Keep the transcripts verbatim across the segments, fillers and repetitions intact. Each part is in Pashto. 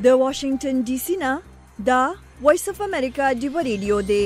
د واشنگټن ډي سي نه دا وایس اف امریکا دی ریډیو دی.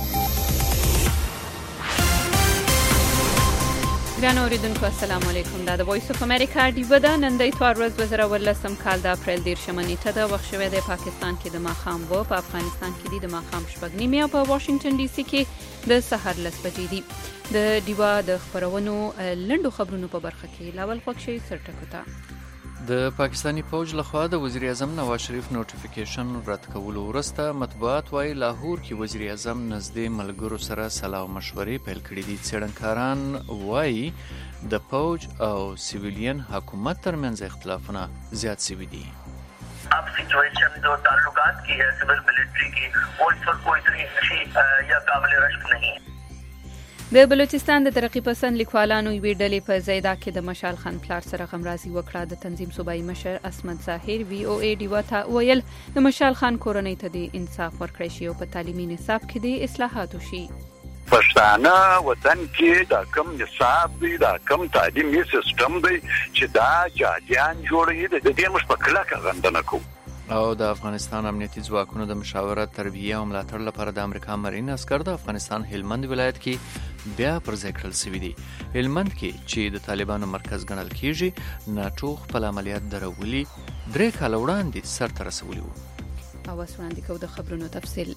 ګرانو اوریدونکو السلام علیکم. دا د وایس اف امریکا دی ودا نن د اتوار ورځ دوه زره ولسم کال د اپریل دیرشمه نیټه د وخت شوې د پاکستان کې د ماښام و په افغانستان کې د ماښام شپږ نیمې او په واشنگټن ډي سي کې د سحر لس بجې دي. د دیوا د خبرونو لنډو خبرونو په برخه کې لاول خوښي سرټکو ته د پاکستانی فوج لخوا د وزیر اعظم نواز شریف نوټیفیکیشن رد کولو وروسته مطبوعات وايي لاهور کې وزیر اعظم نږدې ملګرو سره سلا او مشورې پیل کړې دي. څېړنکاران وايي د فوج او سیویلین حکومت ترمنځ اختلافونه زیات شوي دي. اب سچویشن جو تعلقات کی ہے سول ملٹری کی وہ اس وقت کوئی اتنی اچھی یا قابل رشک نہیں. د بلوچستان د ترقی پسند لیکوالانو یوې ډلې په زیدا کې د مشال خان پلار سره غمرازي وکړه. د تنظیم صوبایي مشر اسمت ظاهر وی او ای ډیوا ته ویل د مشال خان کورنۍ ته د انصاف ورکړی شي او په تعلیمي نصاب کې د اصلاحاتو شي. پښتانه وطن کې دا کم نصاب دی، دا کم تعلیمي سیستم دی چې دا جاجان جوړوي، د دې موږ په کلکه غندنه کوو. او د افغانستان امنیتي ځواکونو د مشاورت تربیه او ملاتړ لپاره د امریکا مرین عسکر د افغانستان هلمند ولایت کې بیا پر ځای کړل شوي دي. هلمند کې چې د طالبانو مرکز ګڼل کیږي ناټو خپل عملیات درولي درې کاله وړاندې سرته رسولي وو. او اوس وړاندې کوو د خبرونو تفصیل.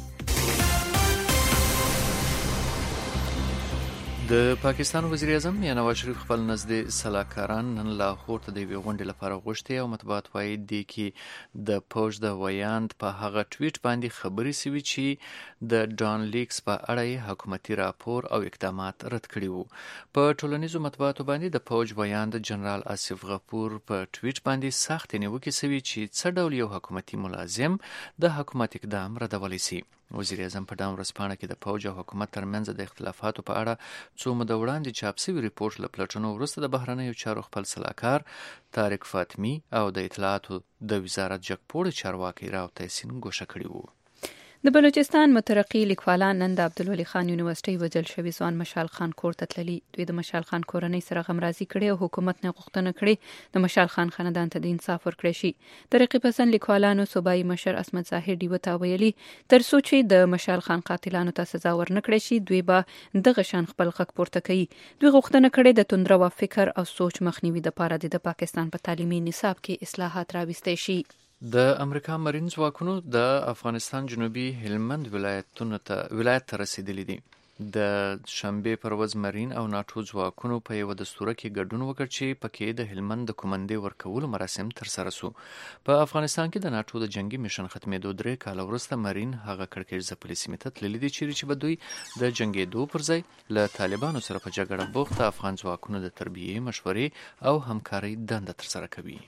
د پاکستان وزیر اعظم یا نواز شریف خپل نږدې سلاکاران نن لاهور ته د یوې غونډې لپاره غوښتي او مطبوعات وايي دې کې د فوج د ویاند په هغه ټویټ باندې خبرې شوي چې د ډان لیکس په اړه یې حکومتي راپور او اقدامات رد کړي وو. په ټولنیزو مطبوعاتو باندې د فوج ویاند جنرال آصف غفور په ټویټ باندې سختې نیوکې شوي چې څه ډول یو حکومتي ملازم د حکومت اقدام ردولی شي. وزیر اعظم په دام ورځپاڼه کې د فوج او حکومت ترمنځ د اختلافاتو په اړه څو موده وړاندې چاپ شوي ریپورت له پلټنو وروسته د بهرنیو چارو خپل سلاکار طارق فاطمي او د اطلاعاتو د وزارت جګپوړي چارواکي راو تحسین ګوښه کړي وو. د بلوچستان مترقي لیکوالان نن د عبدالولي خان یونیورسيټي وژل شوي ځوان مشال خان کور ته تللي. دوی د مشال خان کورنۍ سره غمرازي کړې او حکومت نه غوښتنه کړې د مشال خان خاندان ته د انصاف ورکړی شي. ترقی پسند لیکوالانو صوبایي مشر اسمت ظاهر ډیوه ته ویلي تر څو چې د مشال خان قاتلانو ته سزا ورنکړي شي دوی به دغه شان خپل غږ پورته کوي. دوی غوښتنه کړې د توندرو فکر او سوچ مخنیوي لپاره د پاکستان په تعلیمي نصاب کې اصلاحات راوستي شي. د امریکا مرین ځواکونو د افغانستان جنوبي هلمند ولایتونو ته ولایت ته رسیدلي دي. د شنبې پر ورځ مرین او ناټو ځواکونو په یوه دستوره کې ګډون وکړ چې پکې د هلمند د کومندې ورکولو مراسم ترسره سو. په افغانستان کې د ناټو د جنگي میشن ختمېدو درې کاله وروسته مرین هغه کړکېچ ځپلې سیمې ته تللي دي چیرې چې به دوی د جنګېدو پر ځای له طالبانو سره په جګړه بوخت افغان ځواکونو د تربیې مشورې او همکارۍ دنده ترسره کوي.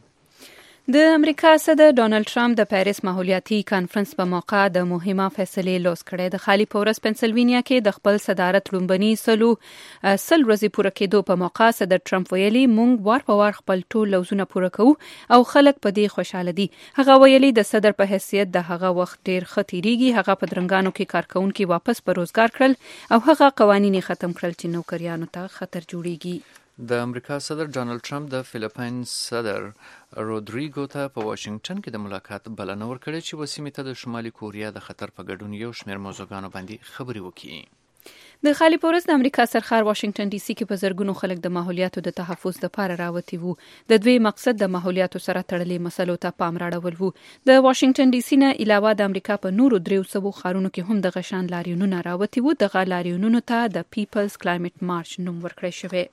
د امریکا صدر ډانلډ ټرمپ د پاریس ماحولیاتي کانفرنس په موقع د مهمه فیصلې لوس کړې. د خالي پورس پنسلوینیا کې د خپل صدارت لومبني سلو سل ورځې پوره کېدو په موقع صدر ټرمپ ویلي مونږ وار په وار خپل ټول لوزونه پوره کوو او خلک په دې خوشاله دي. هغه ویلي د صدر په حیثیت د هغه وخت ډیر ښه تیریږي. هغه په درنګانو کې کارکونکي واپس په روزګار کړل او هغه قوانین ختم کړل چې نوکریانو ته خطر جوړیږي. د امریکا صدر ډانلډ ټرمپ د فلیپاین صدر رودریګو ته په واشنگټن کې د ملاقات بلنه ورکړې چې وسیمې ته د شمالي کوریا د خطر په ګډون یو شمېر موضوعګانو باندې خبرې وکړي. د خالي پورس د امریکا سرخار واشنگټن ډي سي کې په زرګونو خلک د ماحولیاتو د تحفظ لپاره راوتي وو. د دوی مقصد د ماحولیاتو سره تړلې مسلو ته پام راړول وو. د واشنگټن ډي سي نه علاوه د امریکا په نورو دریو سوو ښارونو کې هم د غشان لاریونونه راوتي وو. دغه لاریونونو ته د پیپلز کلایمټ مارچ نوم ورکړی شوی.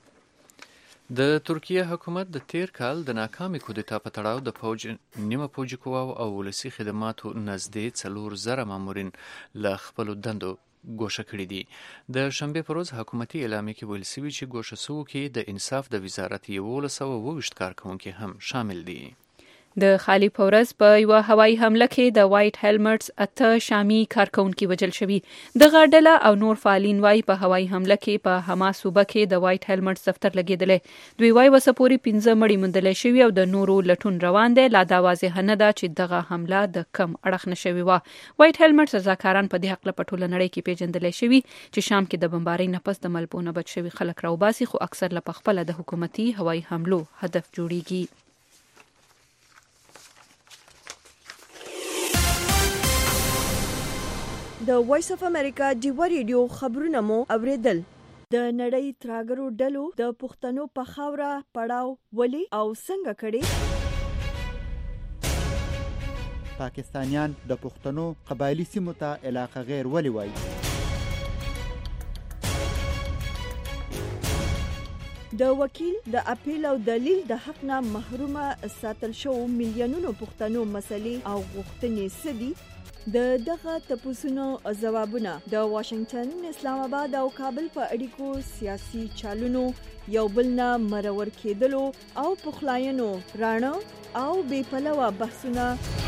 د ترکیه حکومت د تیر کال د ناکامې کودتا په تړاو د فوج نیمه پوجي قواو او ولسي خدماتو نږدې څلور زره مامورین له خپلو دندو ګوښه کړي دي. د شنبې پر ورځ حکومتي اعلامیه کې ویل شوي چې ګوښه شوو کې د انصاف د وزارت یولس سوه اووه ویشت کارکوونکي هم شامل دي. د خالي پورس په یو هوایي حمله کې د وایټ هیلمټس اته شامي کارکونکي وژل شوي. دغه ډله او نور فعالین وايي په هوایي حمله کې په حماس صوبه کې د وایټ هیلمټس دفتر لګېدلی. دوی وايي وسه پورې پنځه مړي موندلی شوي او د نورو لټون روان دی. لا دا واضح نه ده چې دغه حمله د کم اړخ نه شوې وه. وایټ هیلمټس رضاکاران په دې هکله په ټوله نړۍ کې پیژندلی شوي چې شام کې د بمبارۍ نه پس د ملبو نه بچ شوي خلک راوباسي، خو اکثر له پخپله د حکومتي هوایي حملو هدف جوړیږي. د وایس اف امریکا ډیوا ریډیو خبرونه مو اوریدل. د نړۍ تراګرو ډلو د پښتنو په خاوره پړاو ولي او څنګه کړي؟ پاکستانیان د پښتنو قبایلی سیمو ته علاقه غیر ولي وایي؟ د وکیل د اپیل او دلیل د حق نه محرومه ساتل شو میلیونونو پښتنو مسلې او غوښتنې سدي. د دغه تپوسونو ځوابونه د واشنگټن، اسلام آباد او کابل په اړیکو سیاسي چالونو یو بل نه مرور کېدلو او پخلاینو رانه او بې پلوه بحثونه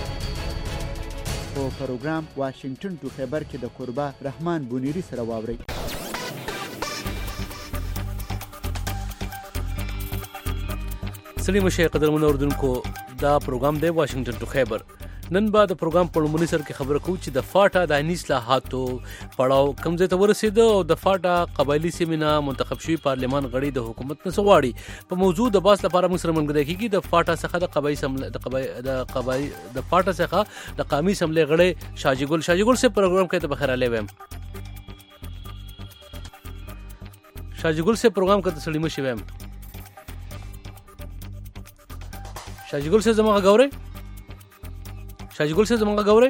په پروګرام واشنگټن ټو خیبر کې د قربا رحمان بونیری سره واوري. سلیم شي قدرمن اوردونکو، دا پروګرام دی واشنگټن ټو خیبر. نن به د پروګرام په لومړي سر کې خبره کوو چې د فاټا د عیني اصلاحاتو پړاو کوم ځای ته ورسېده او د فاټا قبایلی سیمې نه منتخب شوي پارلمان غړي د حکومت نه څه غواړي. په موضوع د بحث لپاره موږ سره ملګری کېږي د فاټا څخه د قبایي اسمبلې د قبایي د قبایي د فاټا څخه د قومي اسمبلې غړي شاجي ګل شاجي ګل سے پروګرام کې ته بخیر علي ویم شاجي ګل سے پروګرام کې ته سړی مشي ویم شاجي ګل سے زما غوړې شاجي ګل سے زمونږه غوړې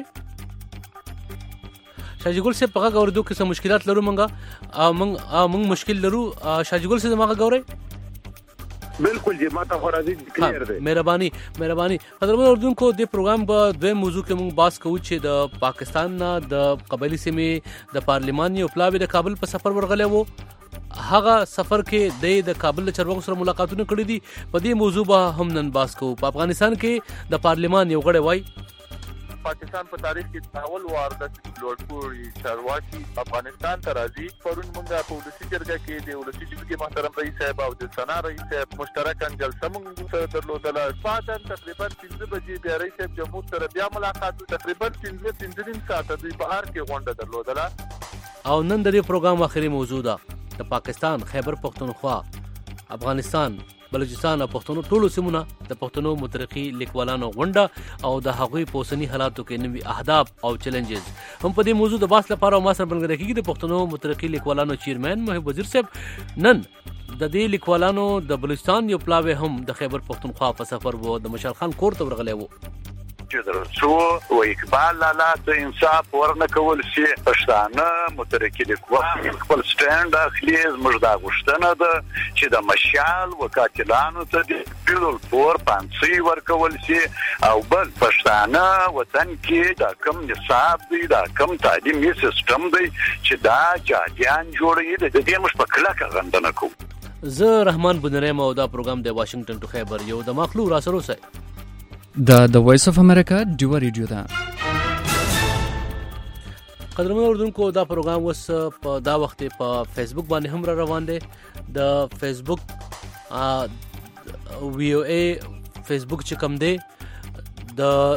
شاجي ګل سے پغه غوړې دوه قسم مشکلات لرو مونږه مونږ مونږ مشکل لرو. شاجي ګل سے زمونږه غوړې بالکل جی ماته خورازي کلیر دی. مهرباني مهرباني قدرمن اردوونکو، د پروګرام په دویم موضوع کې مونږ باس کوو چې د پاکستان نه د قبایلی سیمې د پارلمان یو پلاوی د کابل په سفر ورغلی وو. هغه سفر کې د کابل چارواکو سره ملاقاتونه کړي دي. په دې موضوع به هم نن باس کوو. په افغانستان کې د پارلمان یو غړی وای پاکستان په تاریخ کې تاول وار د لوړپوړي چارواکي افغانستان ته راځي. پرون موږ په ولسی جرګه کې د ولسی جرګې محترم رئیس صاحب او د سنا رئیس صاحب مشترکاً جلسه موږ سره درلودله. ساعتن تقریبا پنځه بجې بیا رئیس صاحب جمهور سره بیا ملاقات تقریبا پنځه پنځه نیم ساعت د بهر کې غونډه درلودله. او نن د دې پروګرام اخري موضوع ده د پاکستان، خیبر پختونخوا، افغانستان، بلوچستان او پښتنو ټولو سیمونه د پښتنو مترقي لیکوالانو غونډه او د هغوی په اوسني حالاتو کې نوي اهداف او چیلنجز هم په دې موضوع د بحث لپاره ما سره ملګری کېږي د پښتنو مترقي لیکوالانو چیرمن محب وزیر صاحب. نن د دې لیکوالانو د بلوچستان یو پلاوی هم د خیبر پختونخوا په سفر وو، د مشال خان کور ته ورغلی وو. درسو و اقبال لالا ته انصاف ورنه کول شي. پښتانه مترقي لیکوال خپل سټاند اخلي. زموږ دا غوښتنه ده چې د مشال وکاتلانو ته د پیلول پور پانسي ورکول شي او بل پښتانه وطن کې دا کم نصاب دی، دا کم تعلیمي سیستم دی چې دا جاجان جوړوي. د دې موږ په کلکه غندنه کوو. زه رحمان بنریم او دا پروګرام د واشنگټن ټو خیبر یو د مخلو را سره اوسئ. دا د وایس اف امریکا ډیوا ریډیو ده. قدرمن اردوونکو، دا پروګرام اوس په دا وخت په فیسبوک باندې هم را روان دی. د فیسبوک وی او ای فیسبوک چې کوم دی د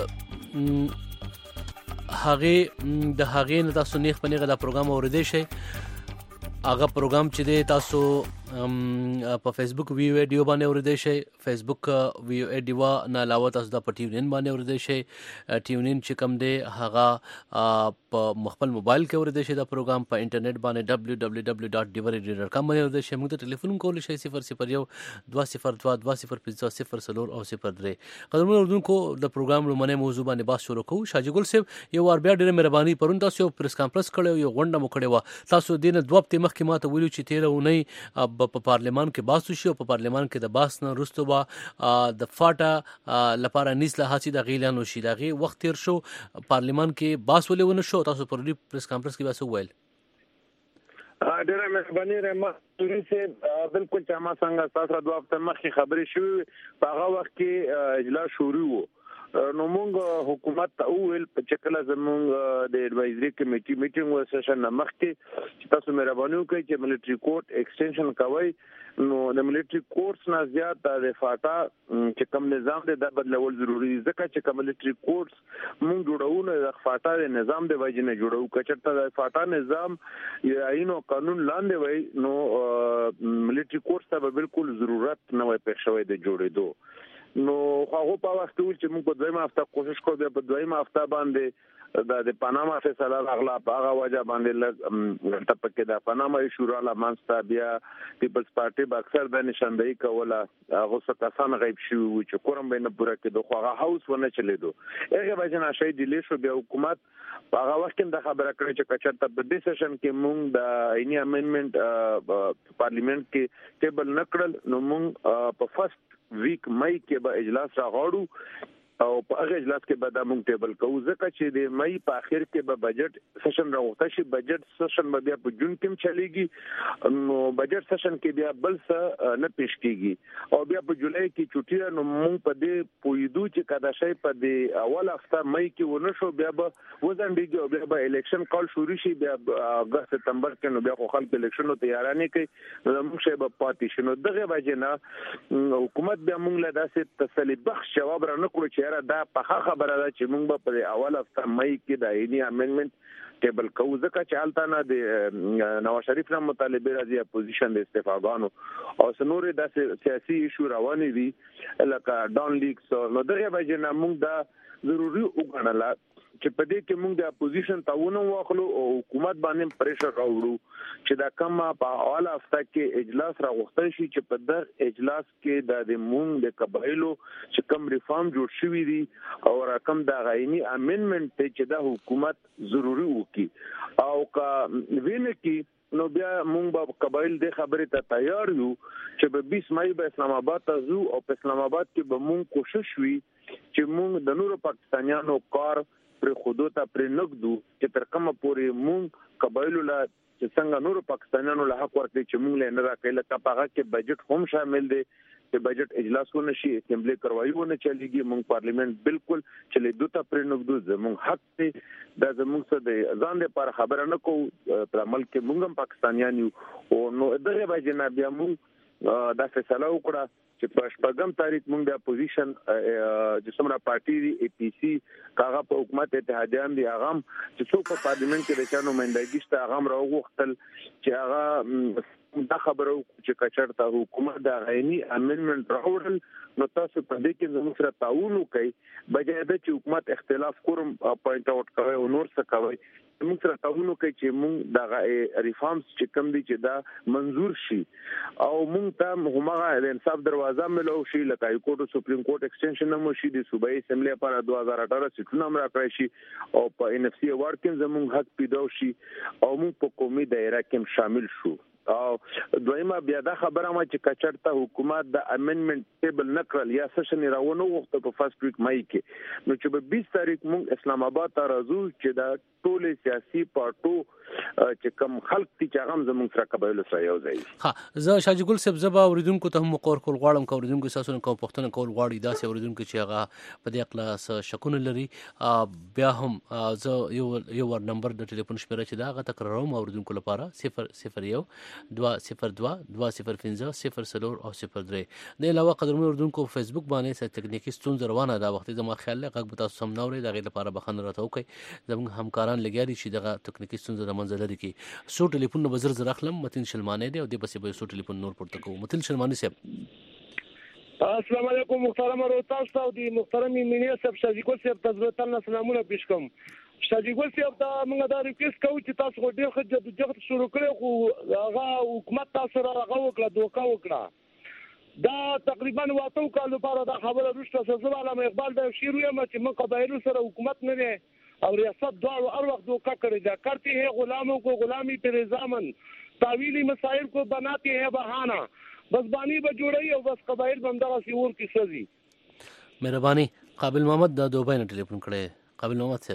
هغه د هغه نه تاسو نه خپل غدا پروګرام اوریدئ شئ. هغه پروګرام چې دی تاسو په فیسبوک وی او ډیو باندې اوریدئ شئ. فیسبوک وی او ډیوا نه علاوه تاسو دا په ټیونین باندې اوریدئ شئ. ټیونین چې کوم دی هغه په خپل موبایل کې اوریدئ شئ. دا پروګرام په انټرنیټ باندې دبلیو دبلیو دبلیو ډاټ ډیوا ریډیو ډاټ کام باندې اوریدئ شئ. موږ ته ټلیفون کولی شئ صفر صفر یو دوه صفر دوه دوه صفر پنځه صفر څلور او صفر درې. قدرمن اردوونکو، د پروګرام لومړنۍ موضوع باندې بحث شروع کوو. شاجي ګل صاحب یو وار بیا ډېره مهرباني، پرون تاسو یو پریس کانفرنس کړی یو غونډه مو کړې وه. تاسو دې نه دوه هفتې مخکې ما ته ویلو چې تېره اونۍ په پارلمان کې بحث وشي او په پارلمان کې د بحث نه وروسته به د فاټا لپاره نی اصلاحات چې د هغې اعلان وشي. د هغې وخت تېر شو، پارلمان کې بحث ولې ونه شو؟ تاسو پر دې پریس کانفرنس کې بیا څه وویل؟ ډېره مهرباني رحمان سوري صاحب، بالکل چې ما څنګه تاسو دوه هفته مخکې خبرې شوې په هغه وخت کې اجلاس شروع و. نو موږ حکومت ته وویل چې کله زموږ د ایڈوایزري کمیټي میټینګ و سیشن مخکې چې تاسو مهرباني وکړئ چې ملټري کورټ ایکسټینشن کوئ. نو د ملټري کورټس نه زیات د فاټا چې کوم نظام دی دا بدلول ضروري دي، ځکه چې کوم ملټري کورټس موږ جوړو نه د فاټا د نظام د وجې نه جوړو. کچرته د فاټا نظام یا عین او قانون لاندې وای نو ملټري کورټس ته بالکل ضرورت نه وای پېښ شوی د جوړېدو. نو هغه په وخت چې موږ په دویمه هفته کوشش کوو، بیا په دویمه هفته باندې د پاناما فیصله راغله په هغه وجه باندې لږ ټپکې د پاناما شورا لمنستا بیا پیپلز پارټي به اکثر د نشاندهي کوله هغه څه کسان غیب شو چې کورم به نه پوره کېدو خو هغه هاوس ونه چلیدو هغه وجه نه شي د لیشو بیا حکومت په هغه وخت کې د خبره کړې چې کچرته په دې سیشن کې مونږ د عیني امندمنت پارلیمنت کې ټیبل نکړل نو مونږ په فرست ویک مئی کې به اجلاس راغړو او په هغه اجلاس کې به د مونږ ټیبل کوو ځکه چې د مئی په اخر کې به بجټ سیشن راوخته شي بجټ سیشن به بیا په جون کې چلیږي نو بجټ سیشن کې بیا بل څه نه پیش کیږي او بیا په جولای کې چټي نو مونږ په دې پویدو چې کدا شي په دې اول هفته مئی کې ونه شو بیا به وزندګي او بیا به الیکشن کال شروع شي بیا اگست سپتمبر کې نو بیا خو خلک الیکشن ته تیارانه کوي نو موږ شی به پاتې شنو دغه وجه نه حکومت بیا مونږ له داسې تسلی بخش جواب را نکړو چې دا په خبره ده چې موږ به په اول هفته مئی کې د عیني امندمنت ټیبل کوو ځکه چې حالت نه د نواز شریف نه مطالبه راځي اپوزیشن د استفاغانو او سنور د سیاسي ایشو روانې دي لکه ډان لیکس نو دغه وجه نه موږ دا ضروري وګڼل چې په دې کې موږ د اپوزیشن تعاون واخلو او حکومت باندې پریشر راوړو چې دا کومه په اول هفته کې اجلاس راغوښتل شي چې په دغه اجلاس کې د موږ د قبایلو چې کوم ریفارم جوړ شوی دي او رقم د عیني امندمنت چې د حکومت ضروري وکړي او کا وینه کې نو بیا موږ به قبایل د خبرې ته تیار یو چې په بیس مئی به اسلام آباد ته ځو او په اسلام آباد کې به موږ کوشش وی چې موږ د نورو پاکستانیانو کار پر خودو ته پر نقدو چې تر کومه پورې مونږ قبایلو لا چې څنګه نورو پاکستانیانو له حق ورکړي چې مونږ له نه راکړل کا پاغه کې بجټ هم شامل دي چې بجټ اجلاس ونه شي اسمبلی کروایي ونه چلیږي مونږ پارلیمنت بالکل چې له دوه پر نقدو زمونږ حق دی د زمونږ څخه د ځان لپاره خبره نه کوو پر عمل کې مونږ هم پاکستانیان یو او نو دغه وجه نه بیا مونږ دا فیصله وکړه چې په شپږم تاریخ موږ د اپوزیشن چې څومره پارټي دی ای پی سی کاغه په حکومت اتحادیان دی هغه چې څوک په پارلیمنت کې د چانو نمائندګي شته هغه راوغختل چې هغه دا خبرو چې کچرته حکومت د عیني امندمنت راوړل نو تاسو په دې کې زموږ سره تعاون وکړي بجای د چې حکومت اختلاف کوم پوینټ اوټ کوي او نور څه کوي موږ سره تعاون وکړي چې موږ د ریفارمز چې کوم دي چې دا منزور شي او موږ ته همغه د انصاف دروازه ملو شي لکه های کورټ او سپریم کورټ ایکسټنشن هم شي د صوبایي اسمبلی لپاره دوه هزار اټھارہ سیټونه هم راکړی شي او په ان اف سی اوارد کې زموږ حق پیدا شي او موږ په قومي دایره کې شامل شو او دویمه بیا دا خبره ما چې کچرته حکومت د امندمنت ټیبل نکړل یا سیشن راونه وخت په فرست ویک مئی کې نو چې په بیس تاریخ مونږ اسلام آباد ته راځو چې دا ټول سیاسي پارټو چې کوم خلک چې هغه زموږ سره قبایل سره یو ځای ها زه شاجي ګل صاحب زبا اوریدونکو ته هم مقور کول غواړم کو اوریدونکو ساسونه کوم پښتنه کول غواړي دا سه اوریدونکو چې هغه په دې اخلاص شکونه لري بیا هم زه یو یو ور نمبر د ټلیفون شمیره چې دا غا تکراروم اوریدونکو لپاره صفر صفر یو دوه صفر دوه دوه صفر پنځه صفر سلور او صفر درې د علاوه قدرمن اوریدونکو فیسبوک باندې څه ټکنیکی ستونزې روانه دا وخت زما خیال لږ به تاسو سم نوري دا غي لپاره بخنه راته وکي زموږ همکاران لګیاري چې دغه ټکنیکی ستونزې د منځ لري کې سو ټلیفون نو بزر زر اخلم متین شلمانه دی او د بسې به سو ټلیفون نور پورته کوم متین شلمانه صاحب السلام علیکم محترم روتاس او دی محترم مینیا صاحب شاجي ګل صاحب تاسو سلامونه پیش کوم شاجي ګل صاحب دا موږ دا ریکوست کوو چې تاسو ډیر ښه جدوجہد شروع کړئ خو هغه حکومت تاسو را هغه وکړه دوکا وکړه دا تقریبا واتو کال لپاره دا خبره رښتیا سره علامه اقبال دا شیر ویم چې من قبایل سره حکومت نه دی او ریاست دواړو هر وخت دوکا کړی دا کرتے ہیں غلاموں کو غلامی پر رضامن تعویلی مسائل کو بناتے ہیں بہانہ بس بانی به جوړي او بس قبایل بندغه سیور کی سزي مهرباني قابل محمد دا دوبای نه ټلیفون کړی قابل محمد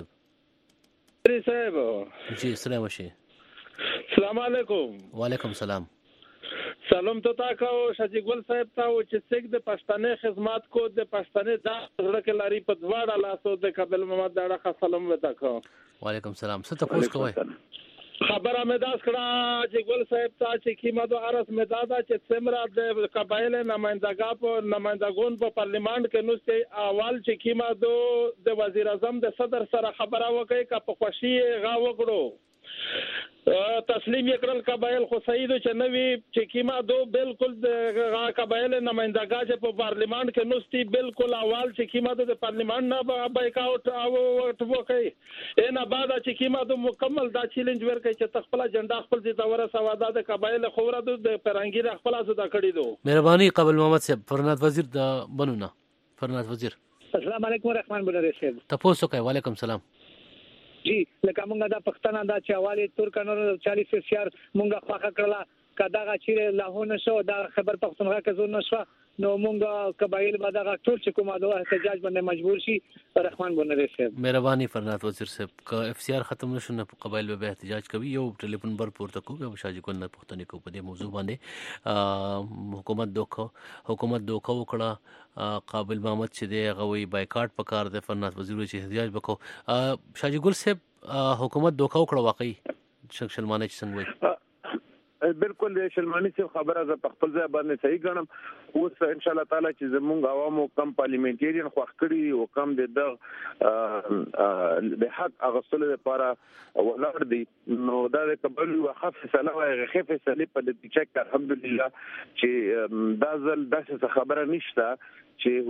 صاحب ری صاحب جی السلام علیکم السلام علیکم وعلیکم السلام سلام ته تاکو شاجي ګل صاحب ته چې څنګه د پښتنې خدمات کو د پښتنې د زړه کې لاري په دواړه لاسو د قابل محمد داړه سلام وتا کو وعلیکم السلام څه تاسو کوی خبره مې داس کړه چې ګل صاحب ته چې کیما د ارس مې دادا چې سمرا د قبایل نمائندګا په نمائندګون په پارلیمان کې نو سه اول چې کیما د وزیر اعظم د صدر سره خبره وکړي کا په خوشي غا وکړو تسلیم کړل قبایل خو صحیح چې نوی چې کیما دو بالکل د قبایل نمائندګان چې په پارلیمان کې نوستي بالکل اول چې کیما د پارلیمان نه بایکاوټ او وکړي ان بعد چې کیما د مکمل دا چیلنج ورکړي چې تخپل جنډا خپل دي تور سواده د قبایل خوره د پرنګي خپل زده کړی دو. مهرباني قبل محمد صاحب فرنات وزیر د بنونه فرنات وزیر السلام علیکم رحمان بلری صاحب تاسو کوي وعلیکم السلام جی لکه مونږه دا پښتنه دا چې حواله ترکانو چالیس سیار مونږه خواخه کړله کداغه چې لاهونه شو دا خبر پښتونخوا کې زور نشو نو مونږه قبایل باندې ټول چې کومه دوه احتجاج باندې مجبور شي رحمان بلری صاحب. مهرباني فرنات وزیر صاحب ک اف سی آر ختم نشو نه قبایل به احتجاج کوي یو ټلیفون بر پورته کوي او شاجي کول نه پښتنې کو په دې موضوع باندې حکومت دوکو حکومت دوکو وکړه قابل محمد چې دی غوي بایکاټ پکار دی فرنات وزیر چې احتجاج وکړو شاجي ګل صاحب حکومت دوکو وکړه واقعي شکشلمانه چې څنګه وي بالکل شلمانی څخه خبره ز په خپل ځای باندې صحیح ګڼم اوس ان شاء الله تعالی چې زمونږ عوامو کم پارلیمنټریان خوښ کړي او کم د د حق اغسل لپاره ولر دي نو دا د قبل وخف فیصله او غخف فیصله په دې چې الحمدلله چې دا ځل داسې خبره نشته چې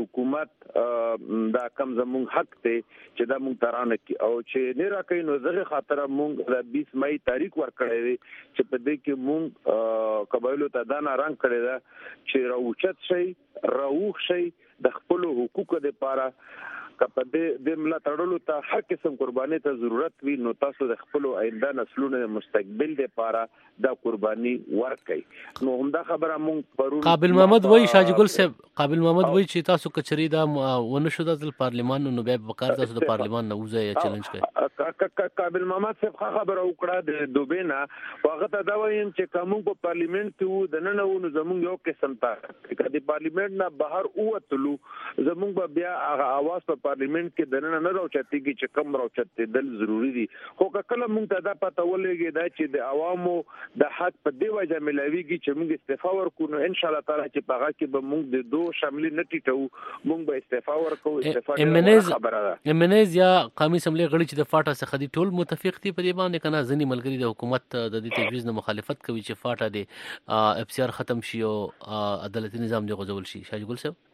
حکومت دا کم زمونږ حق ته چې دا مونږ ترانه کی او چې نه راکې نو زغه خاطر مونږ د بیس مئی تاریخ ورکړې وي چې په دې کې مونږ قبایلو ته دا نارنګ کړی دا چې راوچت شي راوخ شي د خپل حقوقو لپاره کپه د ملا تړلو ته هر قسم قرباني ته ضرورت وي نو تاسو د خپل آینده نسلونو د مستقبل لپاره دا قرباني ورکړئ نو همدا خبره مونږ پرون قابل محمد وای شاجي ګل صاحب قابل محمد وای چې تاسو کچري دا ونه شو د پارلیمان نو به وقار تاسو د پارلیمان نه وځي یا چیلنج کوي قابل محمد صاحب خبره وکړه د دوبینا واغه ته دا وایم چې کوم په پارلیمنت کې وو د نن نو زمونږ یو قسم ته کدي پارلیمنت نه بهر اوتلو زمونږ بیا هغه आवाज په پارلیمنت کې د نن نه راوچتيږي چې کم راوچتې دل ضروری دي خو کله مونږ ته دا پته ولګي دا چې د عوامو د حق په دی وجه ملويږي چې مونږ استعفا ورکو نو ان شاء الله تعالی چې پاغه کې به مونږ د دوه شامل نه ټیټو مونږ به استعفا ورکو استعفا خبره ده امنیز یا قومي اسمبلی غړي چې د فاټا څخه دي ټول متفق دي په دې باندې کنه ځنی ملګری د حکومت د دې تجویز نه مخالفت کوي چې فاټا دي اف سی آر ختم شي او عدالتي نظام دی غوځول شي شاجي ګل صاحب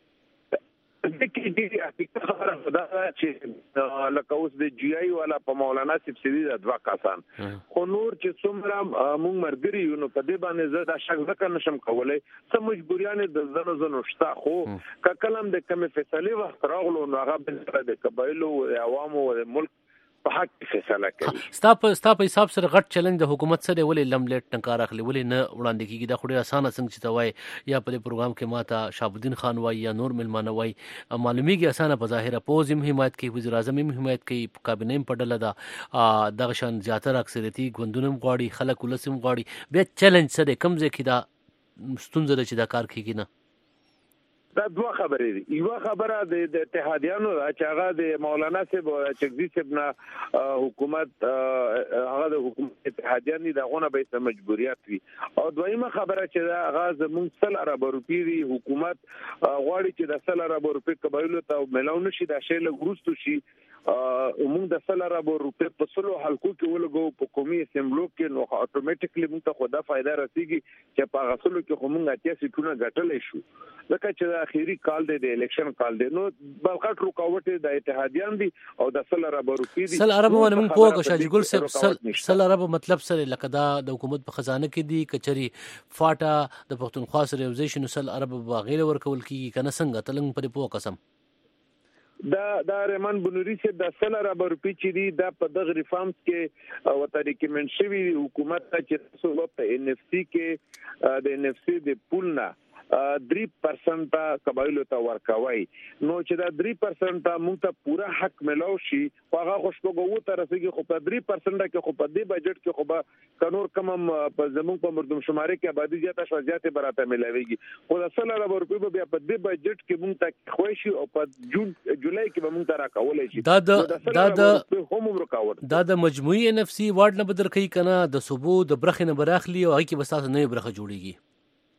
د کې دې حقیقت خبره ده چې لکه اوس د جی آی والا په مولانا سبسيدي د دوا کسان خو نور چې څومره مونږ مرګري یو نو په دې باندې زه دا شک ځکه نشم کولای سم مجبوریان د زنو زنو شتا خو کلم د کم فیصله وخت راغلو نو هغه د قبایلو او عوامو او ملک په حق فیصله کوي ستا په ستا په حساب سره غټ چیلنج د حکومت سره ولې لملیټ ټنکار اخلي ولې نه وړاندې کیږي دا خوري اسانه څنګه چې توای یا په پروګرام کې ماته شابودین خان وای یا نور ملمانه وای معلومیږي اسانه په ظاهره پوز هم حمایت کوي وزیر اعظم هم حمایت کوي کابینه هم پډله ده دغه شان زیاتره اکثریتي غوندونم غواړي خلک ولسم غواړي بیا چیلنج سره کم ځکه دا ستونزه چې دا کار کوي نه دا دوه خبرې دي یو خبره د اتحادیانو چې هغه د مولانا صاحب چغزي صاحب نه حکومت هغه د حکومت اتحادیان دي دغه به مجبوریت وي او دویمه خبره چې دا هغه زموږ سل ارب روپی دی حکومت غواړي چې د سل ارب روپی قبایلو ته ملاون شي د شی له ګروستو شي موږ د سل ارب روپی په سلو حلقو کې ولګو په قومي اسمبلو کې نو اتوماتیکلی موږ ته خدا فائدہ رسیږي چې په غسلو کې کومه اتیا سیټونه ګټلې شو لکه چې اخیری کال دی د الیکشن کال دی نو بلکې رکاوټ د اتحادیان دي او د سل ارب روپی دي سل ارب باندې موږ پوه شاجي ګل صاحب سل ارب مطلب سره لکه دا د حکومت په خزانه کې دي کچري فاټا د پښتونخوا سره یوزیشن سل ارب باغیر ورکول کیږي کنه څنګه تلنګ پر پوه قسم دا دا رحمان بنوري چې د سل ارب روپی چې دی د په دغه ریفارمز کې او طریقې منشوي حکومت چې څو په ان اف سی کې د ان اف سی د پولنا درې پرسنټ قبایلو ته ورکوي نو چې دا درې پرسنټ موږ ته پورا حق ملو شي هغه خوشبو ته رسیدي خو په درې پرسنټ کې خو په دې بجټ کې خو به قانون کم په زموږ په مردم شماري کې آبادی زیاته شو زیاته براته ملويږي خو د سل ارب روپی په دې بجټ کې موږ ته خوښ شي او په جون جولای کې به موږ ته راکولای شي دا د دا د هم رکاوټ دا د مجموعي ان اف سی وارد نه بدر کوي کنه د صوبو د برخې نه براخلي او هغه کې بساسه نه برخه جوړيږي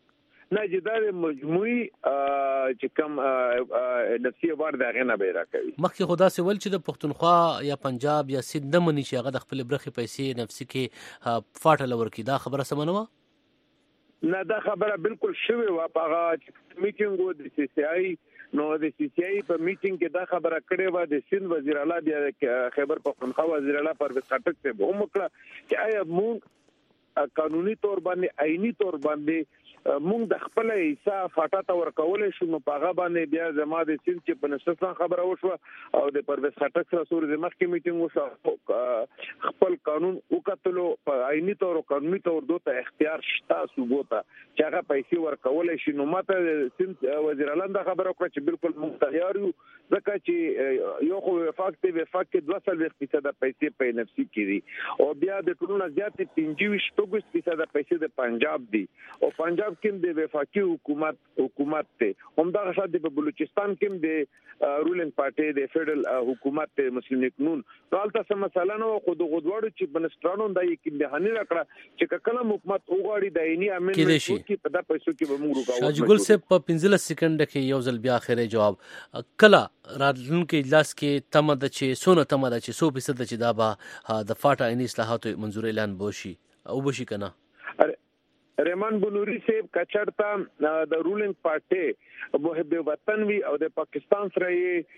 نه جدا مجموعي چې کوم نفسي وار دا غنه به راکوي. مخکې خدا سي ول چې د پښتونخوا یا پنجاب یا سند نه مني چې هغه د خپل برخي پیسې نفسي کې فاټه لور کی دا خبره سمونه و نه دا خبره بالکل شوی و په هغه میټینګ د سی سی آی نو د سی سی آی په میټینګ کې دا خبره کړې و د سند وزیر اعلی بیا خیبر پختونخوا وزیر اعلی پرویز خټک ته هم وکړه چې آیا موږ قانوني تور باندې آئینی تور باندې مونږ د خپل حصہ فاټا ته ورکول شو نو پاغه باندې بیا زما د سین چې په نشستان خبره وشوه او د پرویز خټک سره سور د مخکې میټینګ وشو خپل قانون وکټلو په آئینی تور او قانوني تور دوته اختیار شته صوبو ته چې هغه پیسې ورکول شي نو ماته سین وزیر اعلی دا خبره وکړه چې بالکل مونږ تیار یو ځکه چې یو خو وفاق ته وفاق کې دوه سل فیصد پیسې په نفسي کې او بیا د ټولو زیاتې پنځه فیصد پیسې د پنجاب دي او پنجاب کې د وفاقي حکومت حکومت ته همدا غشاد په بلوچستان کې د رولینګ پارټي د فدرل حکومت ته مسلم لیگ نون حالت سم مثلا نو خود غوډوړو چې بنسترانو دای کې بهانه راکړه چې کله حکومت وګاړي د عیني امنیت کې په د پیسو کې به موږ وګاو شاجګل صاحب په پنځلس سکند کې یو ځل بیا اخره جواب کله راتلونکي اجلاس کې تمه د چې سونه تمه د چې سو فیصد چې دا به د فاټا عیني اصلاحات منظور اعلان بوشي او بوشي کنه رحمان بنوري صاحب کچړتا د رولینګ پارټي محب وطن وی او د پاکستان سره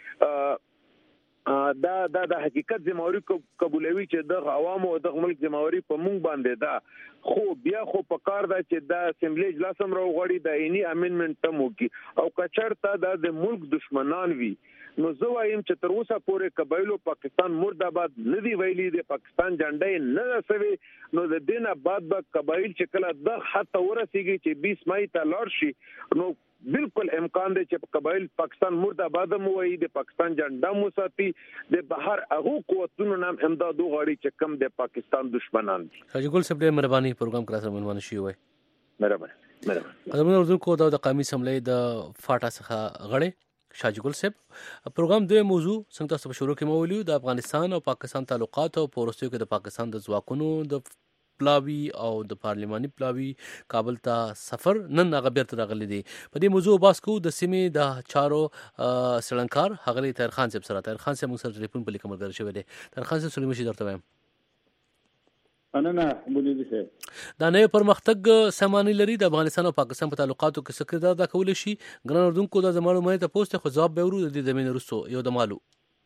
دا دا د حقیقت ذمہواری قبولوي چې د عوامو او د ملک ذمہواری په مونږ باندې دا خو بیا خو په کار دا چې د اسمبلی اجلاس هم راوغړي د عیني امندمنت تم وکي او کچړتا د ملک دشمنان وی نو زه وایم چې تر اوسه پورې قبایلو پاکستان مرداباد نه دی ویلي د پاکستان جنډای نه رسوي نو د دینه بعد به قبایل چې کله د حتی ورسیږي چې بیس مای ته لاړ شي نو بالکل امکان دی چې قبایل پاکستان مرداباد مو وي د پاکستان جنډا مو ساتي د بهر هغه قوتونو نام امدادو غاړي چې کم د پاکستان دشمنان دي. حاجګل صاحب ډېر مهرباني پروګرام کرا سره ملوان شي وي. مهرباني مهرباني. قدمونو اردو کو د قومي سملې د فاټا څخه غړې شاجګل صاحب پروګرام دوی موضوع څنګه تاسو په شروع کې مو ویلو د افغانستان او پاکستان تعلقات او پروستیو کې د پاکستان د ځواکونو د پلاوی او د پارلماني پلاوی کابل ته سفر نن هغه بیرته راغلی دی. په دې موضوع باس کو د سیمې د چارو سړنکار هغلی طاهر خان صاحب سره طاهر خان صاحب موږ سره ټلیفون په لیکه مرګ شوی دی. طاهر خان صاحب سلام شي درته وایم. انا نه بولیدي صاحب دا نه پرمختګ سمانی لري د افغانستان او پاکستان په تعلقاتو کې سکردا دا کول شي ګران اردوونکو د زمانو مې ته پوسټ خو جواب به ورو د دې زمين رسو یو د مالو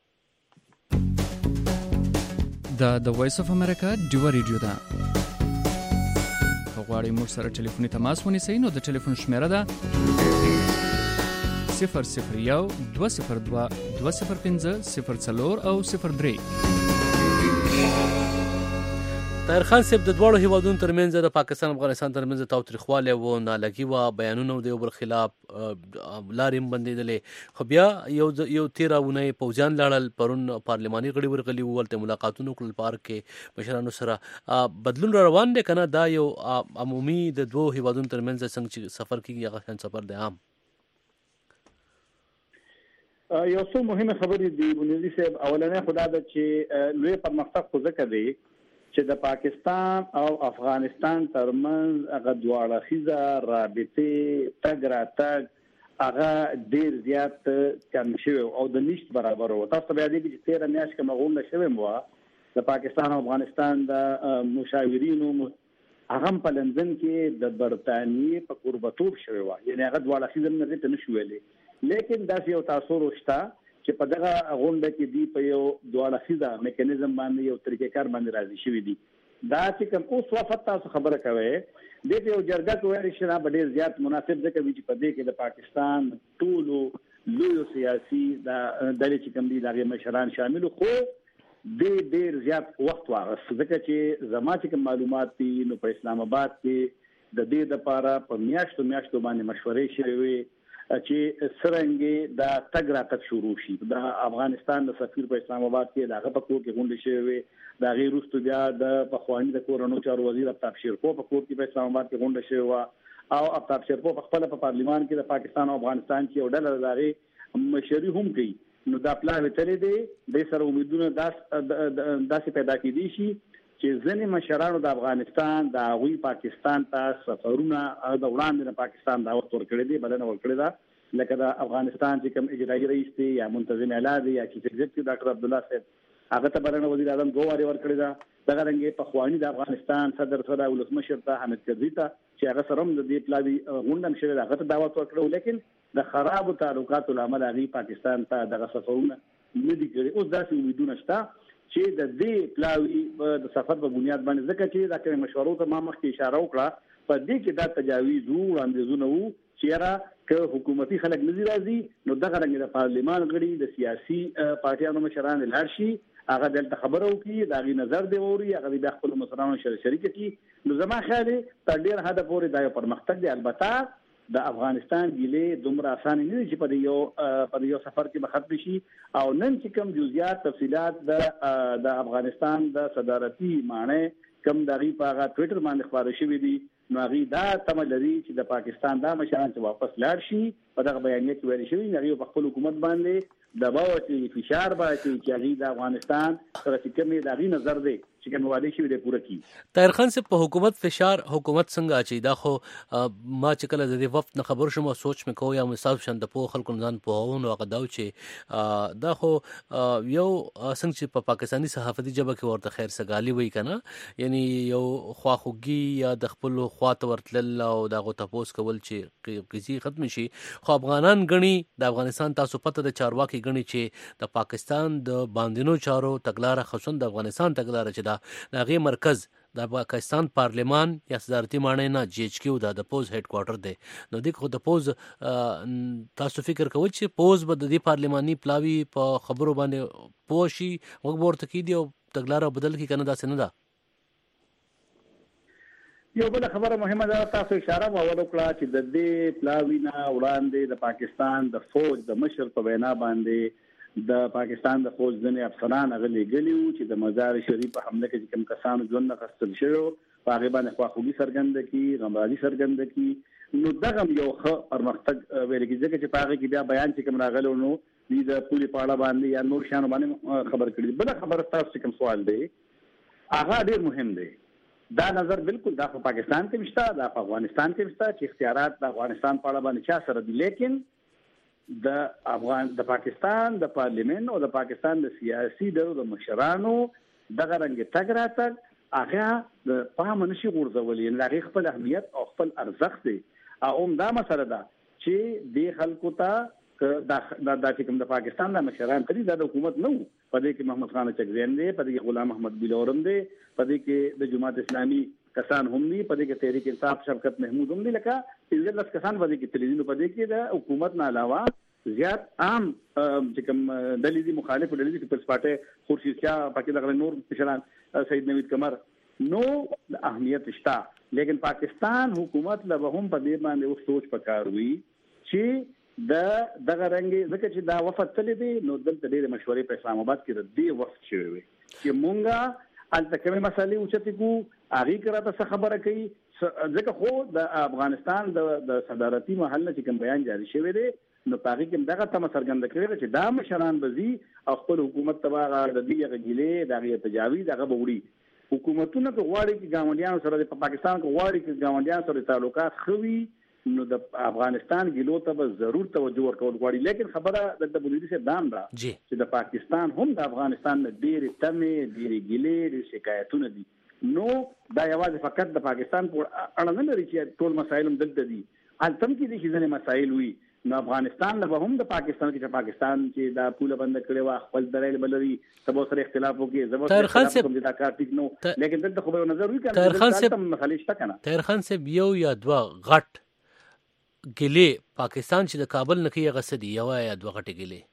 دا د وایس اف امریکا ډیو ریډیو دا غواړئ موږ سره ټلیفوني تماس ونیسئ نو د ټلیفون شمیره ده صفر صفر یو دوه صفر دوه دوه صفر پنځه صفر څلور او صفر درې. طاهر خان صاحب د دواړو هیوادونو ترمنځ د پاکستان او افغانستان ترمنځ تاوتریخوالی و نالګي و بیانونه د یو بل خلاف لارې بندېدلې خو بیا یو یو تیره اونۍ پوځیان لاړل پرون پارلماني غړي ورغلي وو ولته ملاقاتونه کړل پارک کې مشرانو سره بدلون را روان دی کنه دا یو عمومي د دوه هیوادونو ترمنځ څنګه سفر کیږي هغه شان سفر دی عام یو څو مهمه خبرې دي بنيادي صاحب اولنې خدا د چې لوی پرمختګ خو ځکه دی چې د پاکستان او افغانستان ترمنځ هغه دواړه خيزه رابطه تګ را تګ هغه ډیر زیات کم شوی او د نشټ برابر وو. تاسو بیا دې چې تیر میاشت کې مغول شوی مو د پاکستان او افغانستان د مشاورینو هغه په لندن کې د برتانیې په قربتوب شوی و یعنی هغه دواړه خيزه نه ته نشویلې لیکن دا یو تاسو ورشته چې په دغه غونډه کې دی په یو دواړه خيزه میکانیزم باندې یو طریقې کار باندې راځي شوی دی دا چې کوم اوس وخت تاسو خبره کوي د دې یو جرګه کوي چې نه ډېر زیات مناسب ده کوي چې په دې کې د پاکستان ټولو لوی سیاسي د دلې چې کوم دي د مشران شامل خو د ډېر زیات وخت واغست ځکه چې زما چې کوم معلومات دي نو په اسلام آباد کې د دې لپاره په میاشتو میاشتو باندې مشورې شوي چې سرنګي دا تګ را تک شروع شي د افغانستان د سفیر په اسلام آباد کې داغه په کور کې غونډه شوې دا غیر رستو بیا د پخوانی د کورونو چارو وزیر افتاب شیرپور په کور کې په اسلام آباد کې غونډه شوې او افتاب شیرپور په خپل په پارلیمان کې د پاکستان او افغانستان کې یو ډله داغه مشوري هم کوي نو دا پلان وتلې دی د سره امیدونه داس داسې پیدا کېدي شي چې ځینې مشرانو د افغانستان د هغوی پاکستان ته سفرونه د وړاندې نه پاکستان دعوت ورکړی دی، بلنه ورکړې ده، لکه د افغانستان چې کوم اجرایي رئیس دی یا منتظم اعلی دی یا چیف ایگزیکټیو ډاکټر عبدالله صاحب، هغه ته بلنه وزیر اعظم دوه وارې ورکړې ده. دغه رنګې پخواني د افغانستان صدر سره ولسمشر ته حامد کرزي ته چې هغه سره هم د دې پلاوي غونډه هم شوې ده، هغه ته دعوت ورکړو، لیکن د خرابو تعلقاتو له امله هغوی پاکستان ته دغه سفرونه نه دي کړي. اوس داسې امیدونه شته چې د دې پلاوي د سفر په بنیاد باندې، ځکه چې دا کومې مشورو ته ما مخکې اشاره وکړه، په دې کې دا تجاویز وو، وړاندیزونه وو چې یاره که حکومتي خلک نه دي راځي نو دغه رنګې د پارلمان غړي د سیاسي پارټیانو مشران لاړ شي، هغه دلته خبره وکړي، د هغې نظر دی واوري، هغه بیا خپلو مشرانو سره شریکه کړي. نو زما خیال دی تر ډېر حده پورې دا یو پرمختګ دی. البته د افغانستان ګیلې دومره اسانه نه دي چې په یو په یو سفر کې به ختم شي، او نن چې کوم جزئیات تفصیلات د د افغانستان د صدارتي معنی کوم د هغې په هغه ټویټر باندې خپاره شوي دي، نو هغې دا تمه لري چې د پاکستان دا مشران چې واپس لاړ شي، په دغه بیانیه کې ویل شوي هغې په خپل حکومت باندې دباو چې فشار باید چې هغې د افغانستان سره چې کوم د هغې نظر دی چې کوم وعدې شوي دی پوره کړي. طاهر خان صاحب، په حکومت فشار حکومت څنګه اچوي؟ دا خو ما چې کله د دې وفد نه خبر شوم سوچ مې کوو یا مثال شان د پوه خلکو ځان پوهون هغه دا و چې دا خو یو څنګه چې په پاکستاني صحافتي ژبه کې ورته خیر سګالي وایي که نه، یعنی یو خواخوږي یا د خپلو خواته ورتلل او د هغو تپوس کول چې قضیې ختم شي. خو افغانان ګڼي د افغانستان، تاسو پته د چارواکي ګڼي چې د پاکستان د باندینو چارو تګلاره، خصوصا د افغانستان تګلاره چې دا د هغې مرکز د پاکستان پارلمان یا صدارتي ماڼۍ نه جی ایچ کیو دا د پوز هیډ کوارټر دی. نو دې خو د پوز تاسو فکر کوئ چې پوز به د دې پارلماني پلاوي په خبرو باندې پوه شي، موږ به ورته کیدي او تګلاره بدل کړي که نه؟ داسې نه ده. یو بله خبره مهمه ده، تاسو اشاره مو اول وکړه چې د دې پلاوي نه وړاندې د پاکستان د فوج د مشر په وینا باندې د پاکستان د فوج ځینې افسران هغه لیږلي وو چې د مزار شریف په حمله کې چې کوم کسانو ژوند نه اخیستل شوی وو په هغې باندې خواخوږي څرګنده کړي، غمرازي څرګنده کړي. نو دغه یو ښه پرمختګ ویل کېږي، ځکه چې په هغې کې بیا بیان چې کوم راغلی نو دوی د پولې په اړه باندې یا نور شیانو باندې خبر کړي. بله خبره تاسو چې کوم سوال دی هغه ډېر مهم دی. دا نظر بالکل دا په پاکستان کې شته، دا په افغانستان کې شته چې اختیارات د افغانستان په اړه باندې چا سره دي، لیکن د افغان د پاکستان د پارلیمنت او د پاکستان د سیاسي ډلو د مشرانو دغه رنګ تګ راتګ هغه د پام نشي غورځولی، یعنې هغې خپل اهمیت او خپل ارزښت دی. او هم دا مسله ده چې دې خلکو ته دا چې کوم د پاکستان د مشران دي دا د حکومت نه وو، په دې کې محمد خان چکزین دی، په دې کې غلام محمد بلورم دی، په دې کې د جماعت اسلامي کسان هم دي، په دې کې تحریک انصاف شوکت محمود هم دي، لکه پنځه لس کسان په دې کې تللي دي. په دې کې د حکومت نه علاوه زیات عام چې کوم ډلې دي، مخالف ډلې دي، پیپلز پارټي، خورشید شاه، پکې دغه نور مشران، سید نوید قمر، نو د اهمیت شته. لیکن پاکستان حکومت له به هم په دې باندې اوس سوچ پکار وي چې د دغه رنګې، ځکه چې دا وفد تللی دی نو دلته ډېرې مشورې په اسلام آباد کې د دې وفد شوی وي چې مونږه هلته کومې مسلې اوچتې کړو، هغې کې راته څه خبره کوي. ځکه خو د افغانستان د صدارتي محل نه چې کوم بیان جاري شوی دی نو په هغې کې دغه تمه څرګنده کړې ده چې دا مشران به ځي او خپل حکومت ته به هغه د دې هغه ګیلې د هغې تجاویز هغه به وړي. حکومتونه که غواړي چې ګاونډیانو سره په پاکستان کې غواړي چې ګاونډیانو سره تعلقات ښه وي نو د افغانستان ګیلو ته به ضرور توجه ورکول غواړي. لیکن خبره دلته بنیادي صاحب دا هم ده چې د پاکستان هم د افغانستان نه ډېرې تمې، ډېرې ګیلې، ډېرې شکایتونه دي. نو دا یوازې فقط د پاکستان په اړه نه لري چې ټول مسایل هم دلته دي، هلته هم کېدای شي ځینې مسایل وي. نو افغانستان نه به هم د پاکستان کې چې پاکستان چې دا پوله بنده کړې وه خپل دلایل به لري، ته به سره اختلاف وکړي، زه به سره اختلاف وکړم چې دا کار ټیک نه و، لیکن دلته خو به یو نظر وي که نه، دلته هم مسلې شته که نه. طاهر خان صاحب، یو یا دوه غټ ګیلې پاکستان چې د کابل نه کوي هغه څه دي؟ یوه یا دوه غټې ګیلې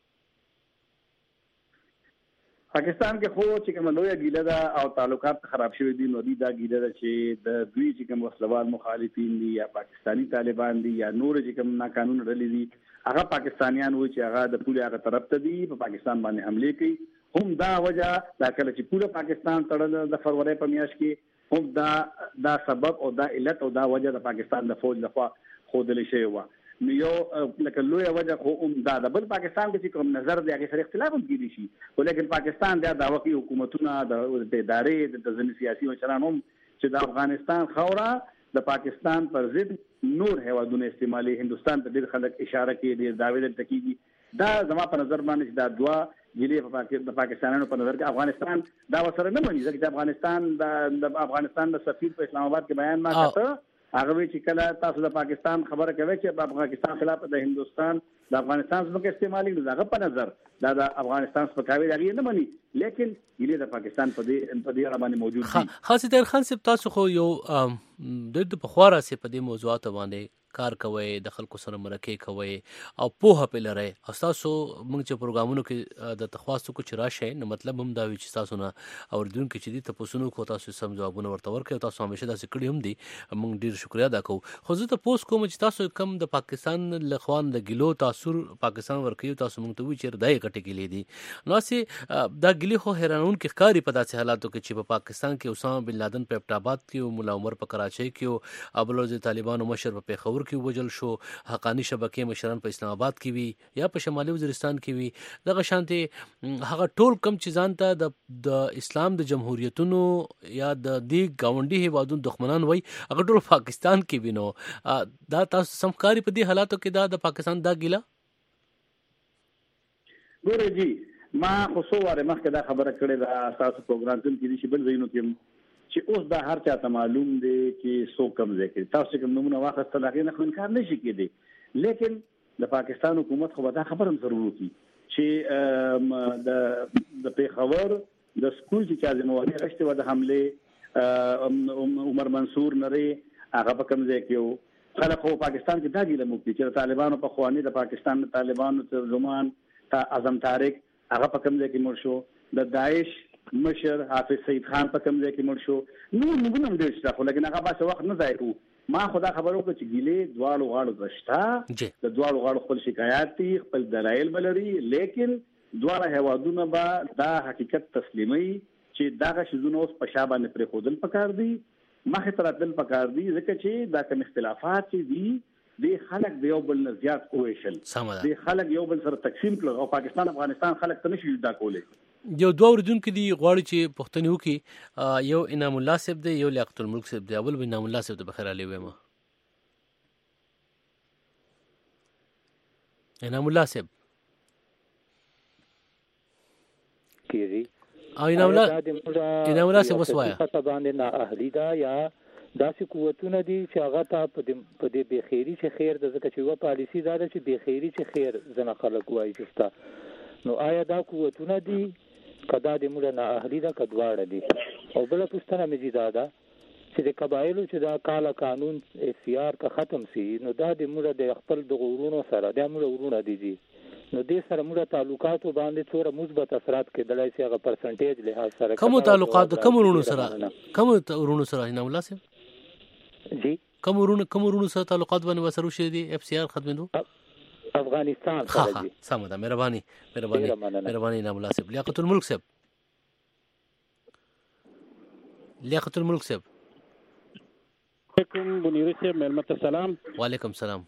پاکستان کې خو چې کومه لویه ګیله ده او تعلقات خراب شوي دي، نو دوی دا ګیله ده چې د دوی چې کوم وسلوال مخالفین دي یا پاکستاني طالبان دي یا نور چې کوم ناقانونه ډلې دي هغه پاکستانیان وایي چې هغه د پولې هغه طرف ته دي، په پاکستان باندې حملې کوي. هم دا وجه دا کله چې پوله پاکستان تړل د فروری په میاشت کې هم دا دا سبب او دا علت او دا وجه د پاکستان د فوج لخوا ښودل شوې وه. نو یو لکه لوی وجه خو هم دا د بل پاکستان کې کوم نظر دی هغه سره اختلاف هم کیدی شي ولیکن پاکستان دا د وقتی حکومتونه د ادارې د ځینې سیاسي مشران هم چې د افغانستان خاوره د پاکستان پر ضد نور هیوادونه استعمالي هندستان ته ډېر خلک اشاره کوي ډېر دعوی درته کیږي دا زما په نظر باندې دا دوا ګلې په پاکستانانو په نظر کې افغانستان دا وسره نه مني ځکه چې افغانستان د افغانستان د سفیر په اسلام آباد کې بیان ما کړ هغه چې کله تاسو د پاکستان خبره کوي چې په افغانستان خلاف د هندستان د افغانستان څخه استعمالي نه دغه په نظر دا د افغانستان څخه کوي دا نه مني لیکن ګلې د پاکستان په دې په دې اړه باندې موجود دي خاص تر خان صاحب تاسو خو یو د په خواره سي په دې موضوعات باندې کار کوي د خلکو سره مرکه کوي او په هپه لري او تاسو موږ چې پروګرامونو کې د تخواستو کو چراشه نو مطلب هم دا وی چې تاسو نه اوردونکو چې دي تاسو نو کو تاسو سم جوابونه ورته ورکړي تاسو همیشه دا سکړی هم دي موږ ډیر شکریا ادا کوو خو زه ته پوس کوم چې تاسو کم د پاکستان لخوان د ګلو تاثیر پاکستان ورکیو تاسو موږ ته وی چې دای کټی کې لیدي نو سي دا ګلی خو حیرانون کې ښکاری په داسې حالاتو کې چې په پاکستان کې اسامه بن لادن په ابټاباد کې مولا عمر په کراچۍ کې ابلوز طالبانو مشر په پیښور کې وجل شو حقانی شبکې مشران په اسلام آباد کې وی یا په شمالي وزیرستان کې وی دغه شانتي هغه ټول کم چې ځانته د د اسلام د جمهوریتونو یا د دې گاونډي هیوادونو دښمنان وای هغه ټول پاکستان کې وینو دا تاسو سمکاري په دې حالاتو کې دا د پاکستان دا ګیلا ګوره جی ما خو څو واره مخکې دا خبره کړې ده تاسو پروګرام کې چې بل زینو کې چې اوس دا هر چا ته معلوم دی چې سو کم ځای کې تاسو کوم نمونه واخیستل هغې نه خو انکار نشي کېدی لیکن د پاکستان حکومت خو به دا خبره هم ضرور وکړي چې د د پیښور د سکول چې چا ذمواري اخیستې وه د حملې عمر منصور نری هغه په کوم ځای کې و خلک خو پاکستان کې دا ګیله موکړي چې د طالبانو په خواني د پاکستان د طالبانو ترجمان اعظم طارق هغه په کوم ځای کې مړ شو د داعش مشر حافظ سید خان په کوم ځای کې مړ شو نو موږ هم ډېر شته خو لیکن هغه باسه وخت نه ضایع کوو ما خدا خبر وکړه چې ګیلې دواړو غاړو دشته د دواړو غاړو خپل شکایات دي خپل دلایل بلري لیکن دواړه هیوادونه به دا حقیقت تسلیمي چې دغه شیزونه اوس په شا باندې پرېښودل پکار دي مخې ته راتلل پکار دي ځکه چې دا کوم اختلافات چې دي د خلک د یو بل نه زیات وویشل د خلک یو بل سره تقسیم کړل او پاکستان افغانستان خلک ته نشي جدا کولی یو دوه اوریدونکو دي غواړي چې پښتني وکي یو انعام الله صاحب دی یو لیاقت الملک صاحب دی اول به انعام الله صاحب ته بخیر علي وایم انعام الله صاحب کیږي او انعام الله انعام الله صاحب وسوایا په باندې نه اهلی دا یا داسې قوتونه دي چې هغه ته په دې بخیری چې خیر د ځکه چې و پالیسی دا چې بخیری چې خیر زنه خلک وایي چې نو آیا دا قوتونه دي کدا د موږ نه اهلی دا کډواړه دي او بل پښتنه مې دا ده چې د قبایلو چې دا کاله قانون اختیار کا ختم سي نو دا د موږ د خپل د غورونو سره د موږ ورونه دي دي نو دې سره موږ تعلقاتو باندې څوره مثبت اثرات کېدلای شي هغه پرسنټیج له سره کوم تعلقات کوم ورونو سره کوم ورونو سره نه الله سره جی کوم ورونو کوم ورونو سره تعلقات باندې وسرو شي دي اف سی آر ختمېدو افغانستان سره دي سم ده مهرباني مهرباني مهرباني نام الله صاحب لیاقت الملک صاحب لیاقت الملک صاحب علیکم بنيري صاحب ملمت السلام وعلیکم السلام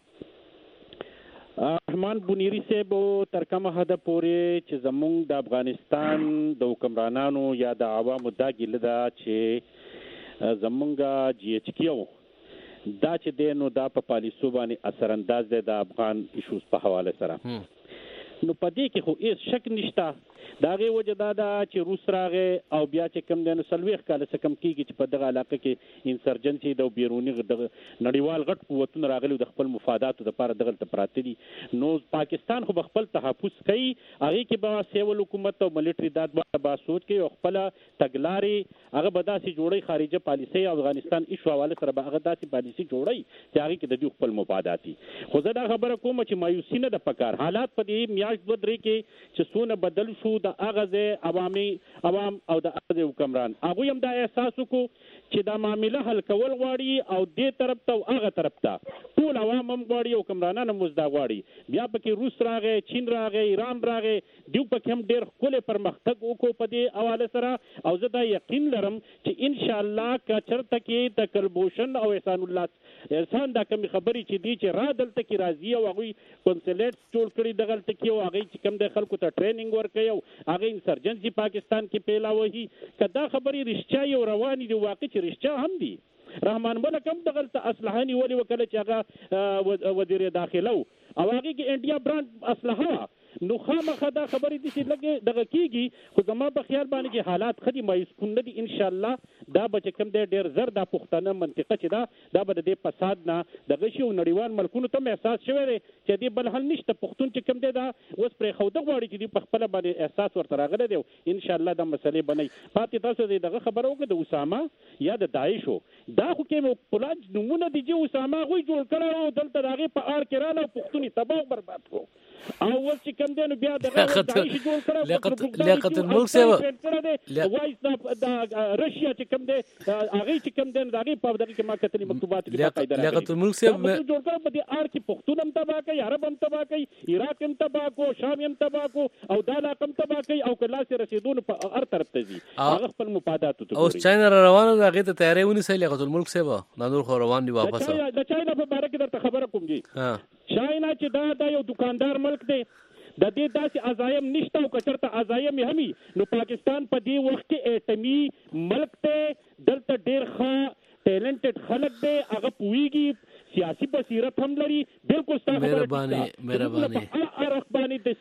رحمان بنيري صاحب تر کومه حد پورې چې زمونږ د افغانستان د حکمرانانو یا د عوامو دا ګیله ده چې زمونږ جی ایچ کیو دا چې دی نو دا په پالیسو باندې اثر انداز دی د افغان ایشوز په حواله سره نو په دې کې خو هیڅ شک نشته د هغې وجه دا ده چې روس راغی او بیا چې کوم دی نو څلوېښت کاله څه کم کېږي چې په دغه علاقه کې انسرجنسي د بیروني دغه نړیوال غټ قوتونه راغلي د خپل مفاداتو دپاره دغلته پراته دي نو پاکستان خو به خپل تحفظ کوي هغې کې به سیول حکومت او ملیټري دا به سوچ کوي او خپله تګلارې هغه به داسې جوړوي خارجه پالیسۍ افغانستان ایشو حواله سره به هغه داسې پالیسي جوړوي چې هغې کې د دوی خپل مفادات دي خو زه دا خبره کوم چې مایوسي نه ده پکار حالات په دې میاشت دوه درې کې چې څونه بدل شو د هغه ځای عوامي عوام او د هغه ځای حکمران هغوی هم دا احساس وکړو چې دا معامله حل کول غواړي او دې طرف ته او هغه طرف ته ټول عوام هم غواړي او حکمرانان هم اوس دا غواړي. بیا پکې روس راغی، چین راغی، ایران راغی، دوی پکې هم ډېر ښکلی پرمختګ وکړو په دې حواله سره او زه دا یقین لرم چې انشاءالله که چېرته کې د کلبوشن او احسان الله احسان دا کومې خبرې چې دي چې را دلته کې راځي او هغوی کنسولیټس جوړ کړي دغلته کې او هغوی چې کوم د خلکو ته ټریننګ ورکوي او هغه انسرجنسي پاکستان کې پیلا وهي، که دا خبرې رښتیا یو روانې دي واقع چې رښتیا هم دي. رحمان ملک هم دغلته اسلحه نیولې وه کله چې هغه وزیر داخله و او هغې کې انډیا برانډ اسلحه، نو خامخا دا خبرې دي چې لږ دغه کېږي. خو زما په خیال باندې چې حالات ښه دي، مایوس کن نه دي. انشاءالله دا به چې کوم دی ډېر زر دا پښتنه منطقه چې ده دا به د دې فساد نه دغه شي او نړیوال ملکونو ته هم احساس شوی دی چې دې بل حل نشته. پښتون چې کوم دی دا اوس پرېښوده غواړي چې دوی په خپله باندې احساس ورته راغلی دی. انشاءالله دا مسلې به نه وي. پاتې تاسو د دغه خبره وکړه د اسامه یا د داعشو، دا خو کې پولاج نومونه دي چې اسامه هغوی جوړ کړی او دلته د هغې په اړ کې راغله او پښتون یې تباه برباد کړو. او اوس چې کوم دی نو بیا دغه داعش جوړ کړی لیاقت الملک صاحب وایس د رشیا چې کوم دی هغې چې کوم دی نو د هغې په دغې کې ما کتلي مکتوبات کې لیاقت الملک صاحب جوړ کړی په دې اړ کې پښتون هم تباه کوي، عرب هم تباه کوي، عراق هم تباه کړو، شام هم تباه کړو او دا علاقه هم تباه کوي او که لاسې رسېدو نو په هر طرف ته ځي هغه خپل مفاداتو ته اوس چاینا را روانه ده، هغې ته تیاری ونیسئ لیاقت الملک صاحب. دا نور خو روان دي واپس. د چاینا په باره کې درته خبره کوم جي چاینا چې دا دا یو دکاندار ملک دی، د دې داسې عزایم نشته او که چېرته عزایم یې هم وي نو پاکستان په دې وخت کې اټمي ملک دی، دلته ډېر ښه ټیلنټډ خلک دی، هغه پوهېږي، سیاسي بصیرت هم لري. بالکل ستا مهرباني مهرباني اړخ باندې د